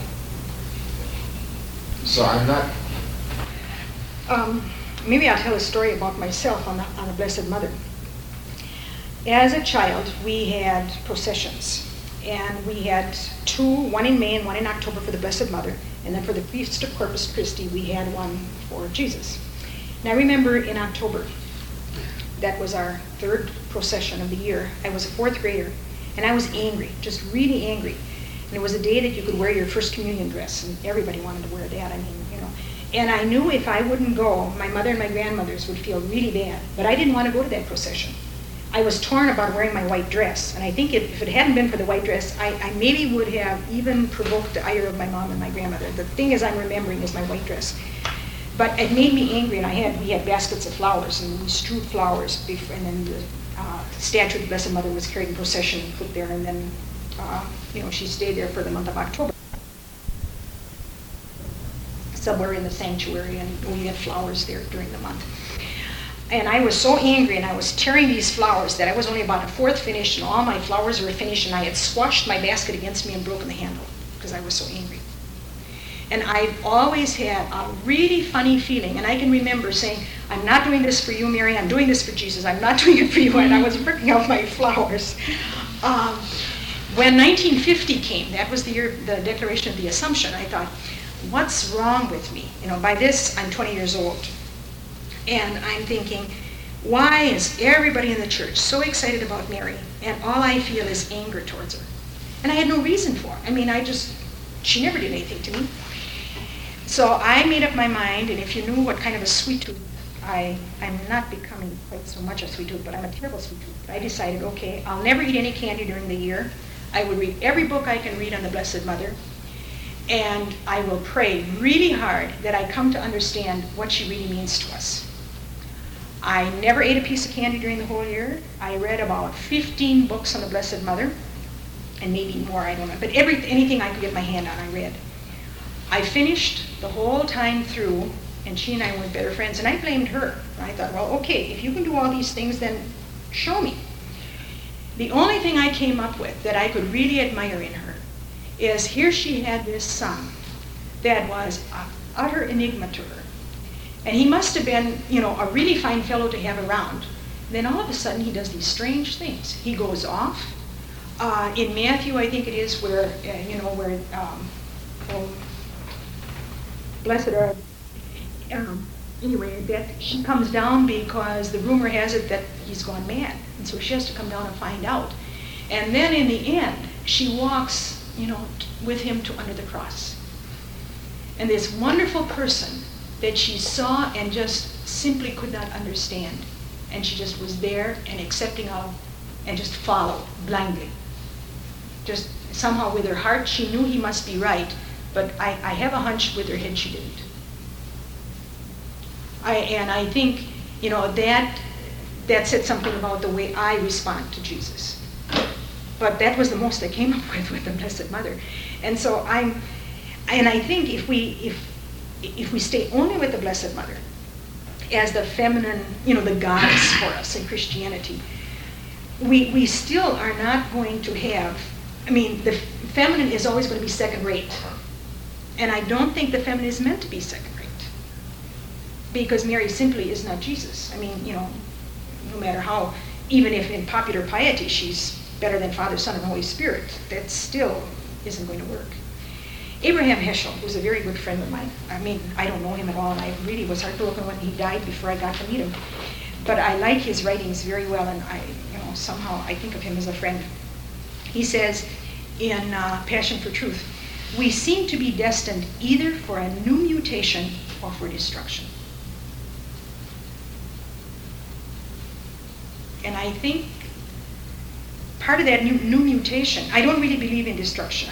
So I'm not... Maybe I'll tell a story about myself on the Blessed Mother. As a child, we had processions. And we had two, one in May and one in October for the Blessed Mother. And then for the Feast of Corpus Christi, we had one for Jesus. And I remember in October, that was our third procession of the year. I was a fourth grader, and I was angry, just really angry. And it was a day that you could wear your first communion dress, and everybody wanted to wear that. And I knew if I wouldn't go, my mother and my grandmothers would feel really bad. But I didn't want to go to that procession. I was torn about wearing my white dress, and I think if it hadn't been for the white dress, I maybe would have even provoked the ire of my mom and my grandmother. The thing is I'm remembering is my white dress. But it made me angry, and we had baskets of flowers, and we strewed flowers, and then the statue of the Blessed Mother was carried in procession and put there, and then she stayed there for the month of October, somewhere in the sanctuary, and we had flowers there during the month. And I was so angry, and I was tearing these flowers that I was only about a fourth finished, and all my flowers were finished, and I had squashed my basket against me and broken the handle because I was so angry. And I've always had a really funny feeling, and I can remember saying, I'm not doing this for you, Mary, I'm doing this for Jesus, I'm not doing it for you, and I was ripping out my flowers. When 1950 came, that was the year, the Declaration of the Assumption, I thought, what's wrong with me? By this, I'm 20 years old. And I'm thinking, why is everybody in the church so excited about Mary, and all I feel is anger towards her? And I had no reason for it. She never did anything to me. So I made up my mind, and if you knew what kind of a sweet tooth, I'm not becoming quite so much a sweet tooth, but I'm a terrible sweet tooth. I decided, okay, I'll never eat any candy during the year. I would read every book I can read on the Blessed Mother, and I will pray really hard that I come to understand what she really means to us. I never ate a piece of candy during the whole year. I read about 15 books on the Blessed Mother, and maybe more, I don't know. But anything I could get my hand on, I read. I finished the whole time through, and she and I weren't better friends, and I blamed her. I thought, well, okay, if you can do all these things, then show me. The only thing I came up with that I could really admire in her is here she had this son that was an utter enigma to her. And he must have been, a really fine fellow to have around. Then all of a sudden he does these strange things. He goes off. In Matthew, I think it is, where, blessed are, anyway, that she comes down because the rumor has it that he's gone mad. And so she has to come down and find out. And then in the end, she walks, with him to under the cross. And this wonderful person that she saw and just simply could not understand. And she just was there and accepting of and just followed blindly. Just somehow with her heart, she knew he must be right, but I have a hunch with her head she didn't. I think, that said something about the way I respond to Jesus. But that was the most I came up with the Blessed Mother. And so I think if we stay only with the Blessed Mother as the feminine, the goddess for us in Christianity, we still are not going to have, the feminine is always going to be second rate. And I don't think the feminine is meant to be second rate. Because Mary simply is not Jesus. No matter how, even if in popular piety she's better than Father, Son, and Holy Spirit, that still isn't going to work. Abraham Heschel, who's a very good friend of mine, I don't know him at all, and I really was heartbroken when he died before I got to meet him. But I like his writings very well, and somehow I think of him as a friend. He says in Passion for Truth, we seem to be destined either for a new mutation or for destruction. And I think part of that new mutation, I don't really believe in destruction.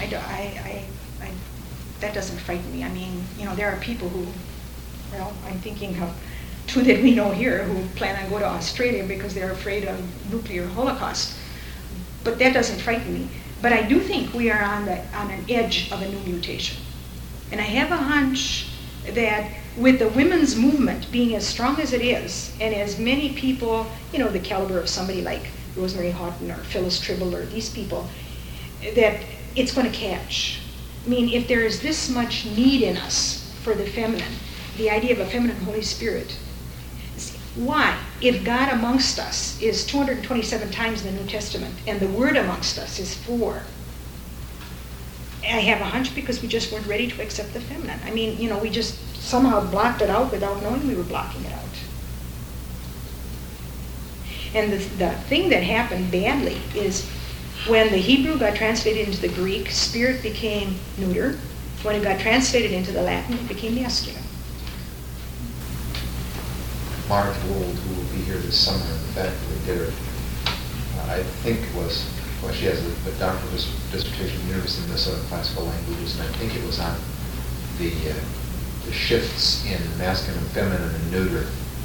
That doesn't frighten me. There are people who, I'm thinking of two that we know here who plan on going to Australia because they're afraid of nuclear holocaust. But that doesn't frighten me. But I do think we are on an edge of a new mutation. And I have a hunch that with the women's movement being as strong as it is, and as many people, the caliber of somebody like Rosemary Houghton or Phyllis Tribble or these people, that it's going to catch. If there is this much need in us for the feminine, the idea of a feminine Holy Spirit, why? If God amongst us is 227 times in the New Testament, and the word amongst us is 4, I have a hunch because we just weren't ready to accept the feminine. We just somehow blocked it out without knowing we were blocking it out. And the thing that happened badly is when the Hebrew got translated into the Greek, spirit became neuter. When it got translated into the Latin, it became masculine. Mark Wold, who will be here this summer in the faculty, did her, I think it was, she has a doctoral dissertation at the University of Minnesota in classical languages, and I think it was on the shifts in masculine and feminine and neuter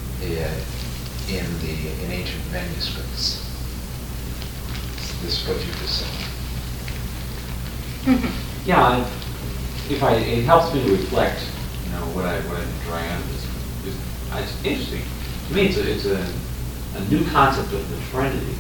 in ancient manuscripts. This is what you just said. Yeah, it helps me to reflect, what I've been drawing out of this. It's interesting. To me, it's a new concept of the Trinity.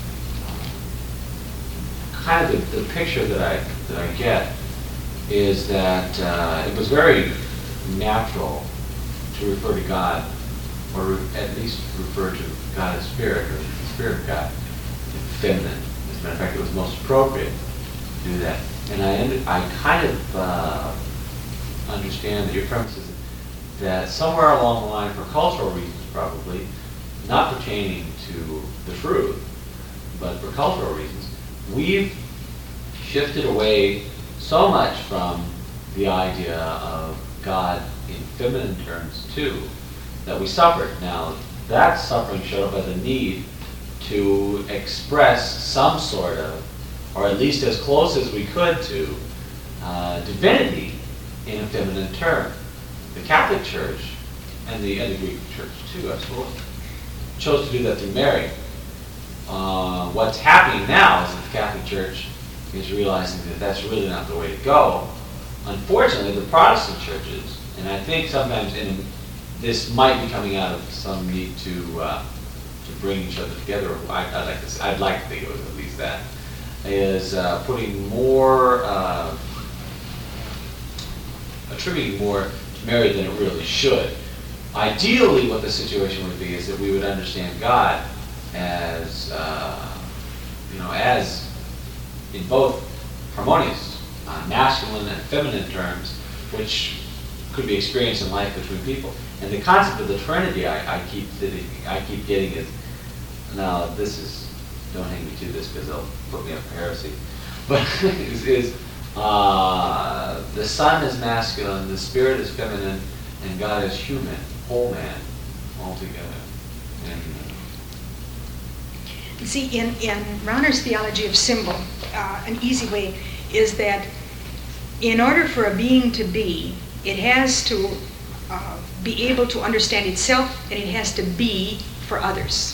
Kind of the picture that I get is that it was very natural to refer to God, or at least refer to God as Spirit, or the Spirit of God, feminine. As a matter of fact, it was most appropriate to do that. And I kind of understand that your premise is that somewhere along the line, for cultural reasons probably, not pertaining to the truth, but for cultural reasons, we've shifted away so much from the idea of God in feminine terms too, that we suffered. Now, that suffering showed up as a need to express some sort of, or at least as close as we could to, divinity in a feminine term. The Catholic Church, and the Greek Church too, I suppose, chose to do that through Mary. What's happening now is that the Catholic Church is realizing that that's really not the way to go, unfortunately, the Protestant churches, and I think sometimes this might be coming out of some need to bring each other together. I'd like to think it was at least that, is putting more, attributing more to Mary than it really should. Ideally, what the situation would be is that we would understand God as, as in both harmonious, masculine and feminine terms, which could be experienced in life between people. And the concept of the Trinity, I keep getting is, now this is, don't hang me to this because they'll put me up for heresy, but is the Son is masculine, the Spirit is feminine, and God is human, whole man, all together. And, See, in Rauner's theology of symbol, an easy way is that in order for a being to be, it has to be able to understand itself, and it has to be for others.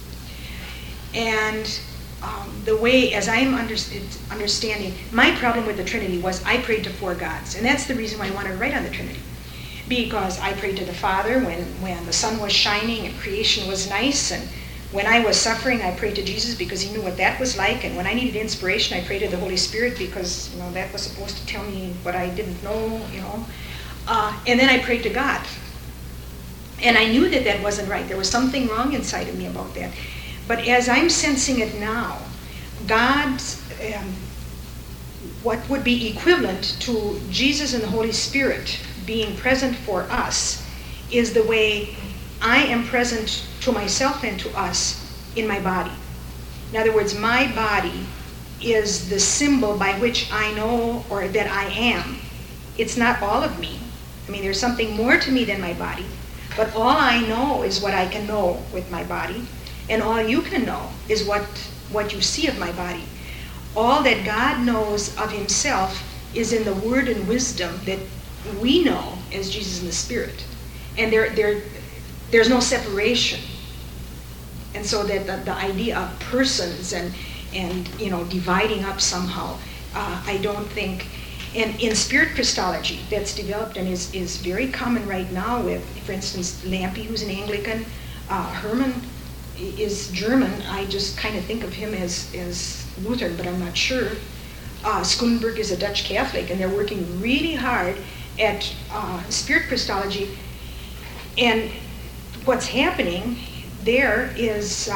And the way, as I'm understanding, my problem with the Trinity was I prayed to 4 gods. And that's the reason why I wanted to write on the Trinity. Because I prayed to the Father when the sun was shining and creation was nice. And when I was suffering, I prayed to Jesus because he knew what that was like. And when I needed inspiration, I prayed to the Holy Spirit because that was supposed to tell me what I didn't know, And then I prayed to God. And I knew that wasn't right. There was something wrong inside of me about that. But as I'm sensing it now, God's, what would be equivalent to Jesus and the Holy Spirit being present for us is the way I am present to myself and to us in my body. In other words, my body is the symbol by which I know or that I am. It's not all of me. I mean, there's something more to me than my body, but all I know is what I can know with my body, and all you can know is what you see of my body. All that God knows of himself is in the word and wisdom that we know as Jesus and the Spirit. And there's no separation. And so that the idea of persons and dividing up somehow, I don't think. And in spirit Christology, that's developed and is very common right now with, for instance, Lampe, who's an Anglican, Herman is German. I just kind of think of him as Lutheran, but I'm not sure. Schoenberg is a Dutch Catholic, and they're working really hard at spirit Christology. And what's happening there is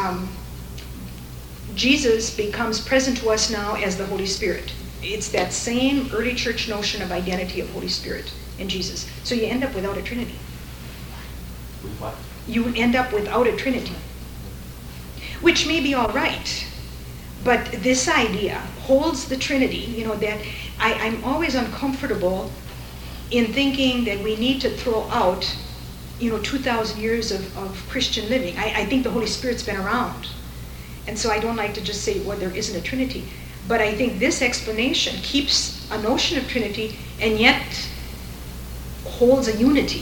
Jesus becomes present to us now as the Holy Spirit. It's that same early church notion of identity of Holy Spirit in Jesus. So you end up without a Trinity. with what? You end up without a Trinity, which may be all right. But this idea holds the Trinity, that I'm always uncomfortable in thinking that we need to throw out, 2,000 years of Christian living. I think the Holy Spirit's been around. And so I don't like to just say, well, there isn't a Trinity. But I think this explanation keeps a notion of Trinity and yet holds a unity,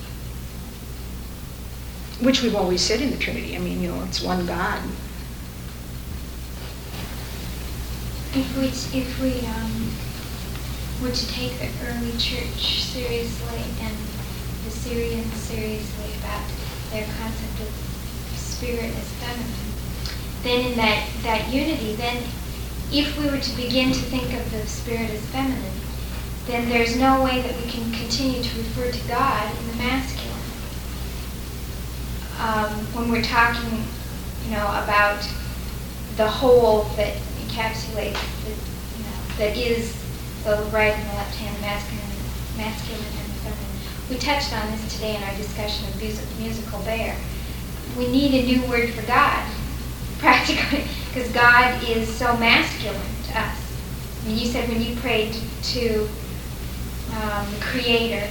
which we've always said in the Trinity. I mean, it's one God. If we were to take the early church seriously and the Syrians seriously about their concept of spirit as feminine, then in that unity, then if we were to begin to think of the spirit as feminine, then there's no way that we can continue to refer to God in the masculine. When we're talking, about the whole that encapsulates, that is the right and the left hand, masculine and feminine. We touched on this today in our discussion of musical bear. We need a new word for God, practically, because God is so masculine to us. I mean, you said when you prayed to the Creator,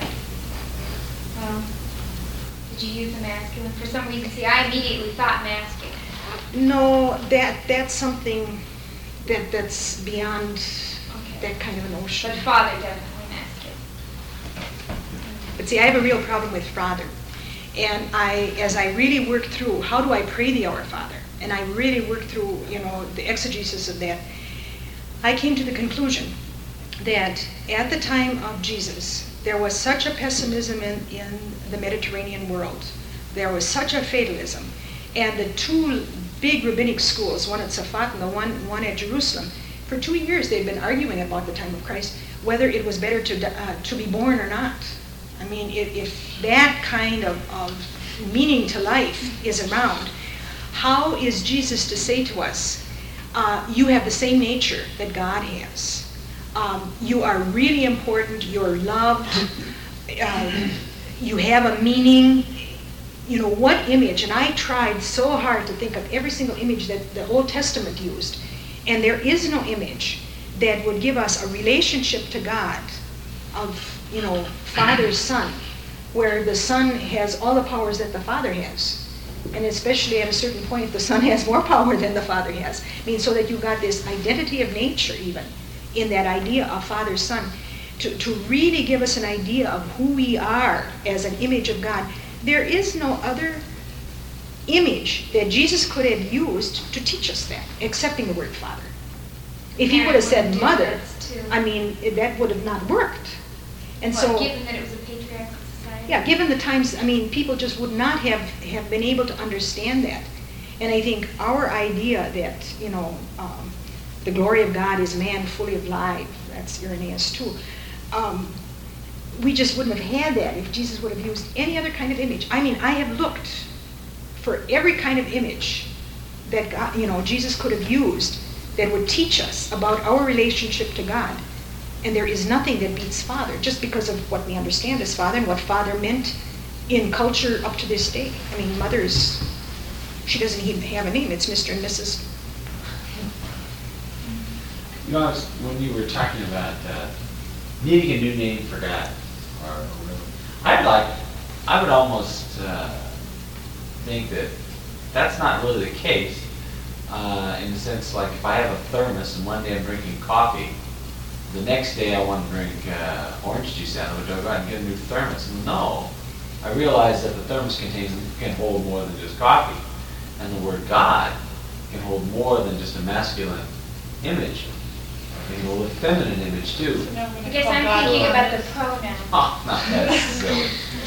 did you use the masculine? For some reason, I immediately thought masculine. No, that's something that's beyond that kind of a notion. But Father definitely masculine. But see, I have a real problem with Father. And as I really worked through, how do I pray the Our Father? And I really worked through, the exegesis of that, I came to the conclusion that at the time of Jesus, there was such a pessimism in the Mediterranean world. There was such a fatalism. And the two big rabbinic schools, one at Safat and the one at Jerusalem, for 2 years they'd been arguing about the time of Christ, whether it was better to be born or not. I mean, if that kind of meaning to life is around, how is Jesus to say to us, you have the same nature that God has? You are really important, you're loved, you have a meaning. You know, what image? And I tried so hard to think of every single image that the Old Testament used, and there is no image that would give us a relationship to God of, you know, Father, Son, where the Son has all the powers that the Father has. And especially at a certain point, the Son has more power than the Father has. I mean, so that you've got this identity of nature even in that idea of Father, Son, to really give us an idea of who we are as an image of God. There is no other image that Jesus could have used to teach us that, excepting the word Father. If he would have said Mother, I mean, that would have not worked. And Well, so, given that it was a patriarchal society. yeah, given the times, I mean, people just would not have been able to understand that. And I think our idea that, you know, the glory of God is man fully of life, that's Irenaeus too. We just wouldn't have had that if Jesus would have used any other kind of image. I mean, I have looked for every kind of image that God, you know, Jesus could have used that would teach us about our relationship to God. And there is nothing that beats Father, just because of what we understand as Father and what Father meant in culture up to this day. I mean, Mother's, she doesn't even have a name. It's Mr. and Mrs. You know, when you were talking about needing a new name for God, or whatever, I would almost think that that's not really the case, in the sense, like, if I have a thermos and one day I'm drinking coffee, the next day I want to drink orange juice out of it, do I go out and get a new thermos? No. I realize that the thermos can hold more than just coffee, and the word God can hold more than just a masculine image. It can hold a feminine image too. I guess I'm thinking about the pronoun. Oh, no, that's silly.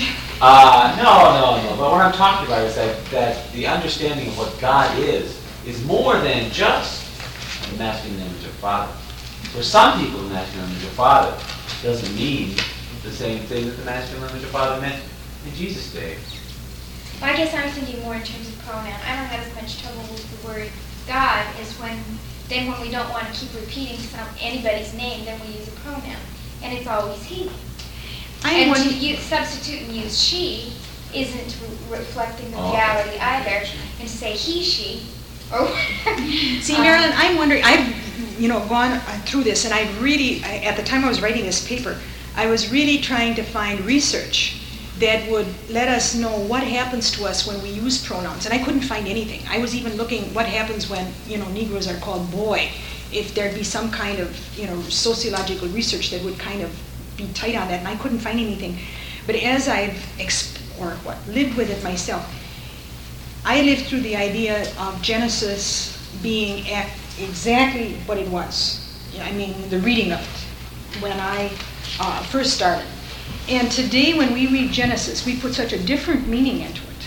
No. But what I'm talking about is that the understanding of what God is more than just the masculine image of Father. For some people, the masculine image of Father doesn't mean the same thing that the masculine image of Father meant in Jesus' day. Well, I guess I'm thinking more in terms of pronoun. I don't have as much trouble with the word God as when we don't want to keep repeating anybody's name, then we use a pronoun. And it's always he. And to substitute and use she isn't reflecting the reality either. And to say he, she, or See, Marilyn, I'm wondering, I've, you know, gone through this, and at the time I was writing this paper, I was really trying to find research that would let us know what happens to us when we use pronouns, and I couldn't find anything. I was even looking what happens when, you know, Negroes are called boy, if there'd be some kind of, you know, sociological research that would kind of be tight on that, and I couldn't find anything. But as I've lived with it myself, I lived through the idea of Genesis being exactly what it was. I mean, the reading of it when I first started. And today when we read Genesis, we put such a different meaning into it.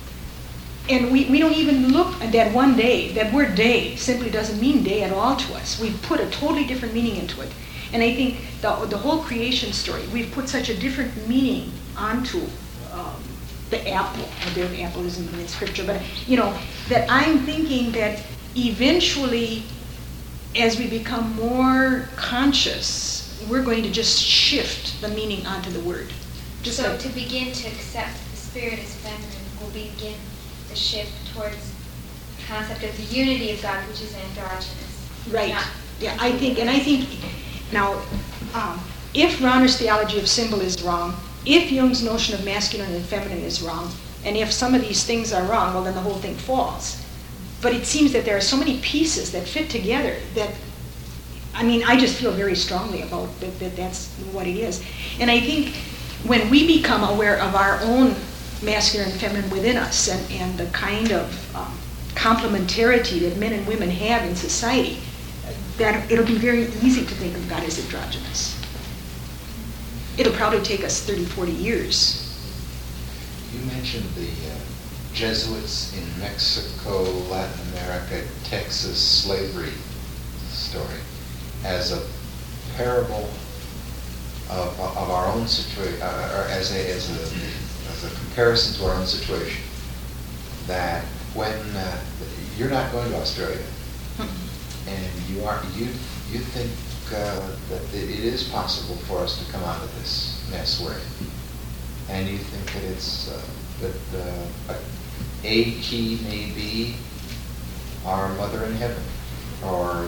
And we don't even look at that one day. That word day simply doesn't mean day at all to us. We've put a totally different meaning into it. And I think the whole creation story, we've put such a different meaning onto the apple. The apple isn't even in Scripture, but, you know, that I'm thinking that eventually, as we become more conscious, we're going to just shift the meaning onto the word. Just so like, to begin to accept the spirit as feminine will begin the shift towards the concept of the unity of God, which is androgynous. right. Not- Yeah, I think now, if Rahner's theology of symbol is wrong, if Jung's notion of masculine and feminine is wrong, and if some of these things are wrong, well, then the whole thing falls. But it seems that there are so many pieces that fit together that, I mean, I just feel very strongly about that that's what it is. And I think when we become aware of our own masculine and feminine within us and the kind of complementarity that men and women have in society, that it'll be very easy to think of God as androgynous. It'll probably take us 30, 40 years. You mentioned the Jesuits in Mexico, Latin America, Texas slavery story as a parable of our own situation, or as a comparison to our own situation. That when you're not going to Australia, and you think that it is possible for us to come out of this mess we're in, and you think that it's that a key may be our Mother in Heaven, or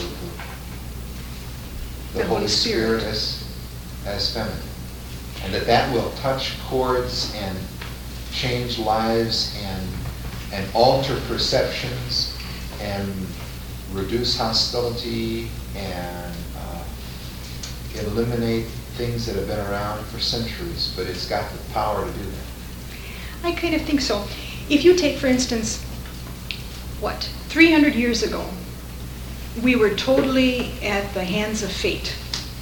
the Holy Spirit as feminine, and that will touch chords and change lives and alter perceptions and reduce hostility and eliminate things that have been around for centuries, but it's got the power to do that. I kind of think so. If you take, for instance, 300 years ago, we were totally at the hands of fate.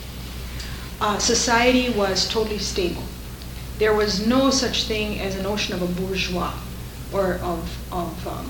Society was totally stable. There was no such thing as a notion of a bourgeois or of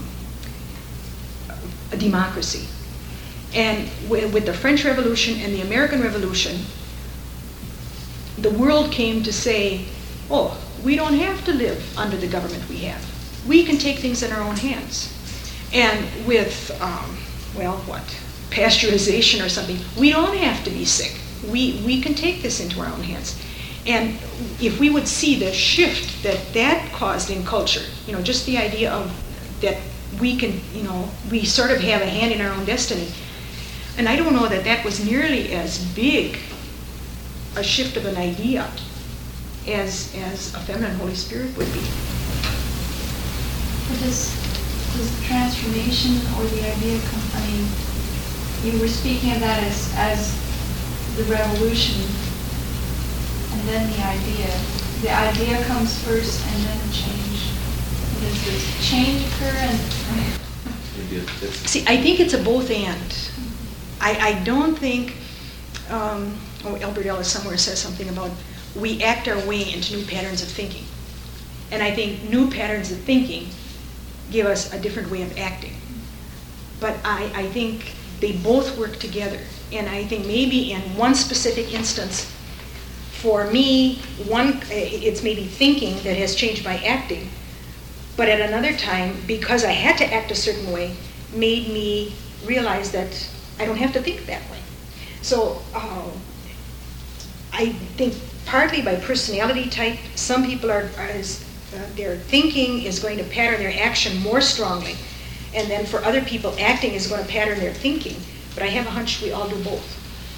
a democracy. And with the French Revolution and the American Revolution, the world came to say, oh, we don't have to live under the government we have. We can take things in our own hands. And with, pasteurization or something, we don't have to be sick. We can take this into our own hands. And if we would see the shift that caused in culture, just the idea of that we can, we sort of have a hand in our own destiny. And I don't know that was nearly as big a shift of an idea as a feminine Holy Spirit would be. But does the transformation or the idea come, you were speaking of that as the revolution and then the idea. The idea comes first and then the change. Does the change occur See, I think it's a both and. I don't think, Albert Ellis somewhere says something about we act our way into new patterns of thinking. And I think new patterns of thinking give us a different way of acting. But I think they both work together. And I think maybe in one specific instance, for me, it's maybe thinking that has changed my acting. But at another time, because I had to act a certain way, made me realize that I don't have to think that way. So I think partly by personality type, some people their thinking is going to pattern their action more strongly. And then for other people, acting is going to pattern their thinking. But I have a hunch we all do both.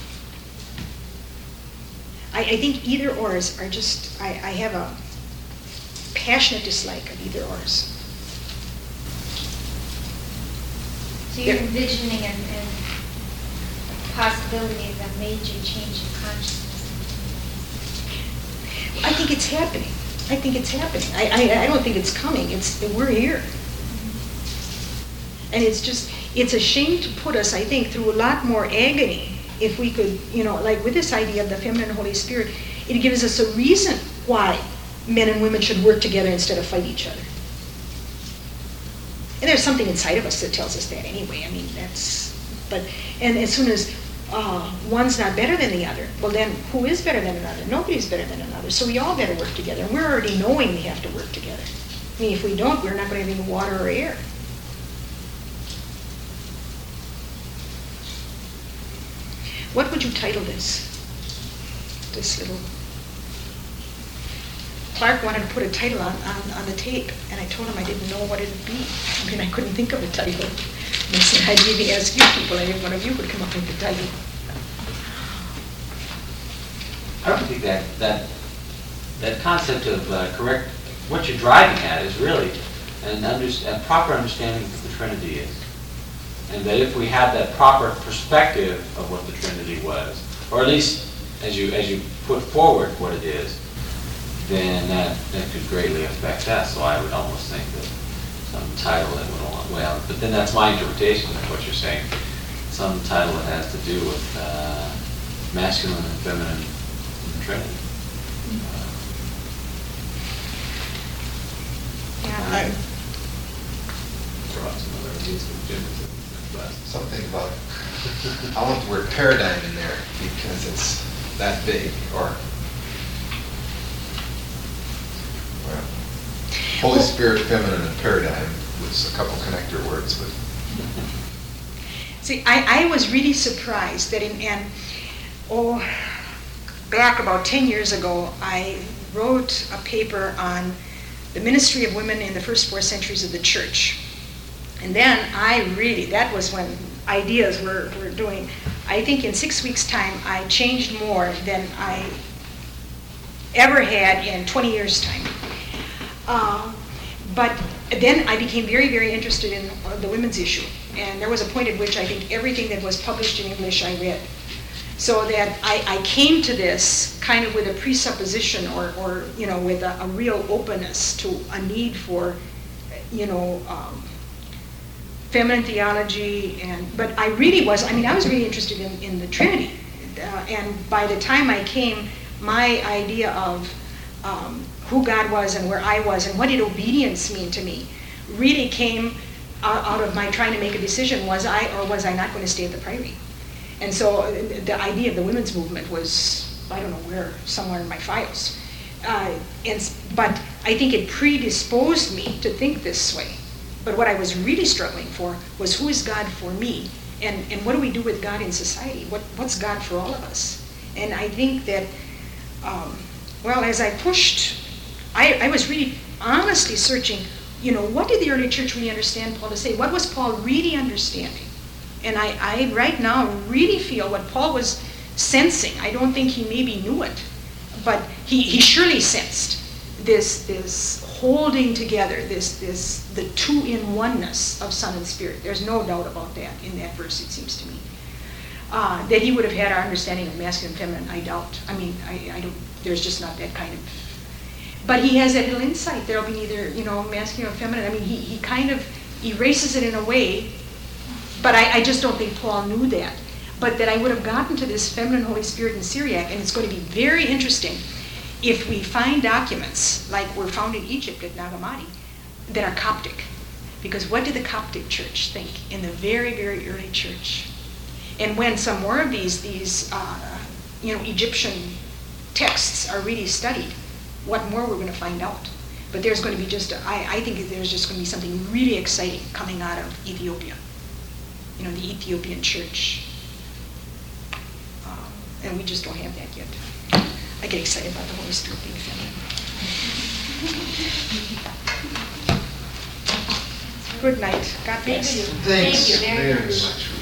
I think either ors are just, I have a passionate dislike of either ors. So you're envisioning a possibility of a major change in consciousness. I think it's happening. I don't think it's coming. We're here. And it's a shame to put us, I think, through a lot more agony if we could, like with this idea of the feminine Holy Spirit, it gives us a reason why men and women should work together instead of fight each other. And there's something inside of us that tells us that anyway. And as soon as one's not better than the other, well then who is better than another? Nobody's better than another. So we all better work together. And we're already knowing we have to work together. If we don't, we're not going to have any water or air. What would you title this? This little... Clark wanted to put a title on the tape, and I told him I didn't know what it would be. I couldn't think of a title. And I said, I'd maybe ask you people, and if one of you would come up with a title. I don't think that concept of correct, what you're driving at is really a proper understanding of what the Trinity is. And that if we have that proper perspective of what the Trinity was, or at least as you put forward what it is, then that could greatly affect us. So I would almost think that some title that would but then that's my interpretation of what you're saying. some title that has to do with masculine and feminine in the Trinity. Yeah. Throw out some other ideas from Jim in class. Something about, I want the word paradigm in there because it's that big, or, well, Holy Spirit, feminine, and paradigm was a couple connector words, but See, I was really surprised that back about 10 years ago, I wrote a paper on the ministry of women in the first 4 centuries of the church. And then that was when ideas were doing. I think in 6 weeks' time, I changed more than I ever had in 20 years' time. But then I became very, very interested in the women's issue. And there was a point at which I think everything that was published in English I read. So that I came to this kind of with a presupposition or with a real openness to a need for, feminine theology. But I was really interested in the Trinity. And by the time I came, my idea of who God was and where I was and what did obedience mean to me really came out of my trying to make a decision, was I or was I not going to stay at the Priory? And so the idea of the women's movement was, I don't know where, somewhere in my files. But I think it predisposed me to think this way. But what I was really struggling for was, who is God for me? And what do we do with God in society? What's God for all of us? And I think that, as I pushed, I was really honestly searching, what did the early church really understand Paul to say? What was Paul really understanding? And I right now really feel what Paul was sensing. I don't think he maybe knew it, but he surely sensed this holding together, the two-in-oneness of Son and Spirit. There's no doubt about that in that verse, it seems to me. That he would have had our understanding of masculine and feminine, I doubt. I don't, there's just not that kind of. But he has that little insight. There'll be neither, masculine or feminine. He kind of erases it in a way, but I just don't think Paul knew that. But that I would have gotten to this feminine Holy Spirit in Syriac, and it's going to be very interesting if we find documents, like were found in Egypt at Nag Hammadi, that are Coptic. Because what did the Coptic church think in the very, very early church? And when some more of these Egyptian texts are really studied, what more we're going to find out. But there's going to be I think there's just going to be something really exciting coming out of Ethiopia. The Ethiopian church. And we just don't have that yet. I get excited about the Holy Spirit being feminine. Good night. God bless. thanks Thank you very very much. much.